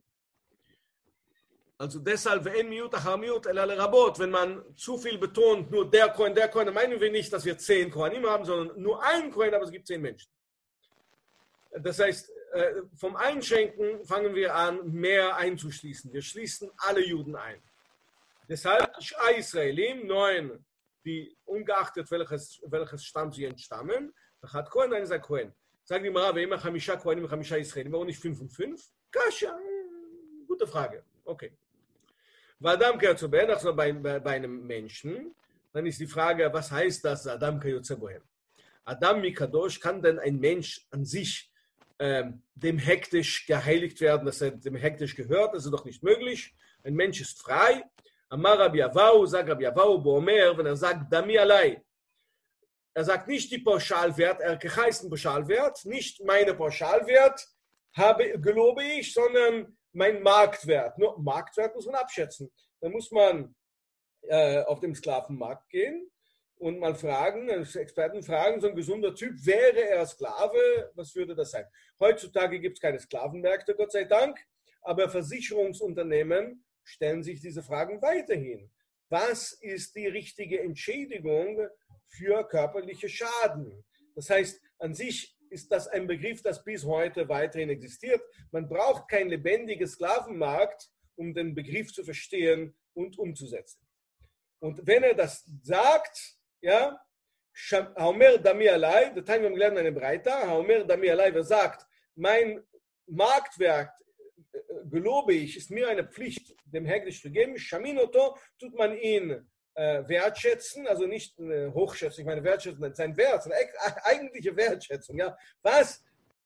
Also deshalb, wenn man zu viel betont, nur der Kohen, der Kohen, dann meinen wir nicht, dass wir zehn Kohanim haben, sondern nur einen Kohen, aber es gibt zehn Menschen. Das heißt, vom Einschenken fangen wir an, mehr einzuschließen. Wir schließen alle Juden ein. Deshalb, Israelim, neun, die ungeachtet welches, welches Stamm sie entstammen, hat Kohen, dann ist ein Kohen. Sagen die Mara, immer Chamisha Kohanim, Chamisha Israelim, warum nicht fünf und fünf? Kasha, gute Frage. Okay. Adam kayotze bohem, also bei, bei, bei einem Menschen, dann ist die Frage, was heißt das, Adam kayotze bohem? Adam Mikadosh, kann denn ein Mensch an sich ähm, dem hektisch geheiligt werden, dass er dem hektisch gehört? Das ist doch nicht möglich. Ein Mensch ist frei. Amar Rabbi Avau, sagt Rabbi Avau, Bomer, wenn er sagt, Dami alai, er sagt nicht die Pauschalwert, er heißt ein Pauschalwert, nicht meine Pauschalwert habe, gelobe ich, sondern mein Marktwert. Nur Marktwert muss man abschätzen. Da muss man äh, auf den Sklavenmarkt gehen und mal fragen, Experten fragen, so ein gesunder Typ, wäre er Sklave, was würde das sein? Heutzutage gibt es keine Sklavenmärkte, Gott sei Dank, aber Versicherungsunternehmen stellen sich diese Fragen weiterhin. Was ist die richtige Entschädigung für körperliche Schaden? Das heißt, an sich ist das ein Begriff, das bis heute weiterhin existiert. Man braucht keinen lebendigen Sklavenmarkt, um den Begriff zu verstehen und umzusetzen. Und wenn er das sagt, ja, Haomer Dami Alai, das haben wir gelernt in einem Breiter, Haomer Dami Alai, wer sagt, mein Marktwert, gelobe ich, ist mir eine Pflicht, dem Hegdisch zu geben, Shaminoto, tut man ihn äh, wertschätzen, also nicht äh, hochschätzen, ich meine wertschätzen, sein Wert, seine eigentliche Wertschätzung, ja, was?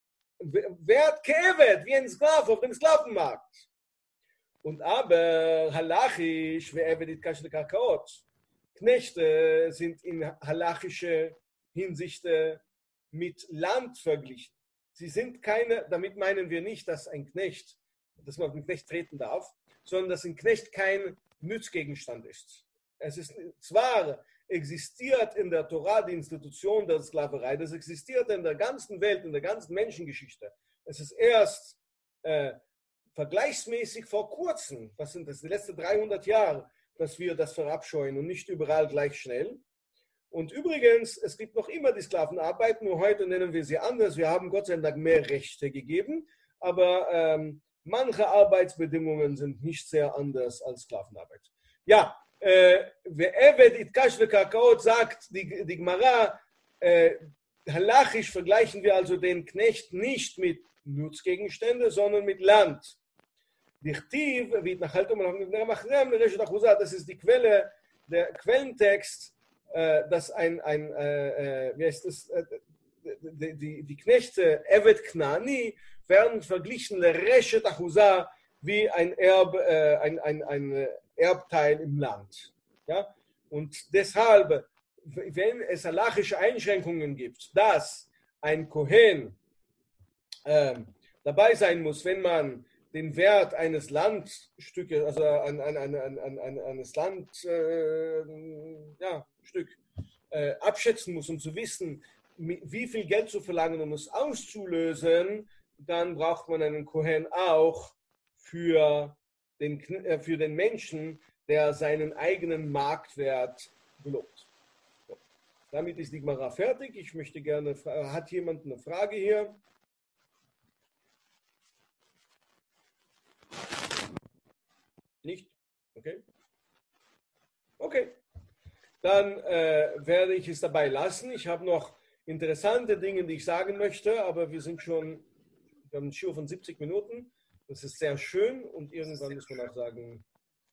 Wert kevet, wie ein Sklave auf dem Sklavenmarkt. Und aber halachisch, wer evedit kashle Kakaot, Knechte sind in halachische Hinsicht mit Land verglichen. Sie sind keine, damit meinen wir nicht, dass ein Knecht, dass man auf den Knecht treten darf, sondern dass ein Knecht kein Nützgegenstand ist. Es ist zwar existiert in der Torah die Institution der Sklaverei, das existiert in der ganzen Welt, in der ganzen Menschengeschichte. Es ist erst äh, vergleichsmäßig vor kurzem, was sind das, die letzten dreihundert Jahre, dass wir das verabscheuen und nicht überall gleich schnell. Und übrigens, es gibt noch immer die Sklavenarbeit, nur heute nennen wir sie anders. Wir haben Gott sei Dank mehr Rechte gegeben, aber ähm, manche Arbeitsbedingungen sind nicht sehr anders als Sklavenarbeit. Ja, Eved Itkash Kakaot sagt die, die Gemara, äh, halachisch vergleichen wir also den Knecht nicht mit Nutzgegenständen, sondern mit Land. Dichtiv, das ist die Quelle, der Quellentext, äh, dass ein, ein äh, wie heißt das, äh, die, die, die Knechte Eved Knani werden verglichen Reshet Achusa wie ein, Erb, äh, ein, ein, ein Erbteil im Land. Ja? Und deshalb, wenn es halachische Einschränkungen gibt, dass ein Kohen äh, dabei sein muss, wenn man den Wert eines Landstückes, also ein, ein, ein, ein, ein, eines Landstück äh, ja, äh, abschätzen muss, um zu wissen, wie viel Geld zu verlangen, um es auszulösen, dann braucht man einen Kohen auch für den, äh, für den Menschen, der seinen eigenen Marktwert gelobt. So. Damit ist die Gemara fertig. Ich möchte gerne, hat jemand eine Frage hier? Nicht? Okay. Okay. Dann äh, werde ich es dabei lassen. Ich habe noch interessante Dinge, die ich sagen möchte, aber wir sind schon, wir haben einen Schuh von siebzig Minuten. Das ist sehr schön und irgendwann muss man auch sagen,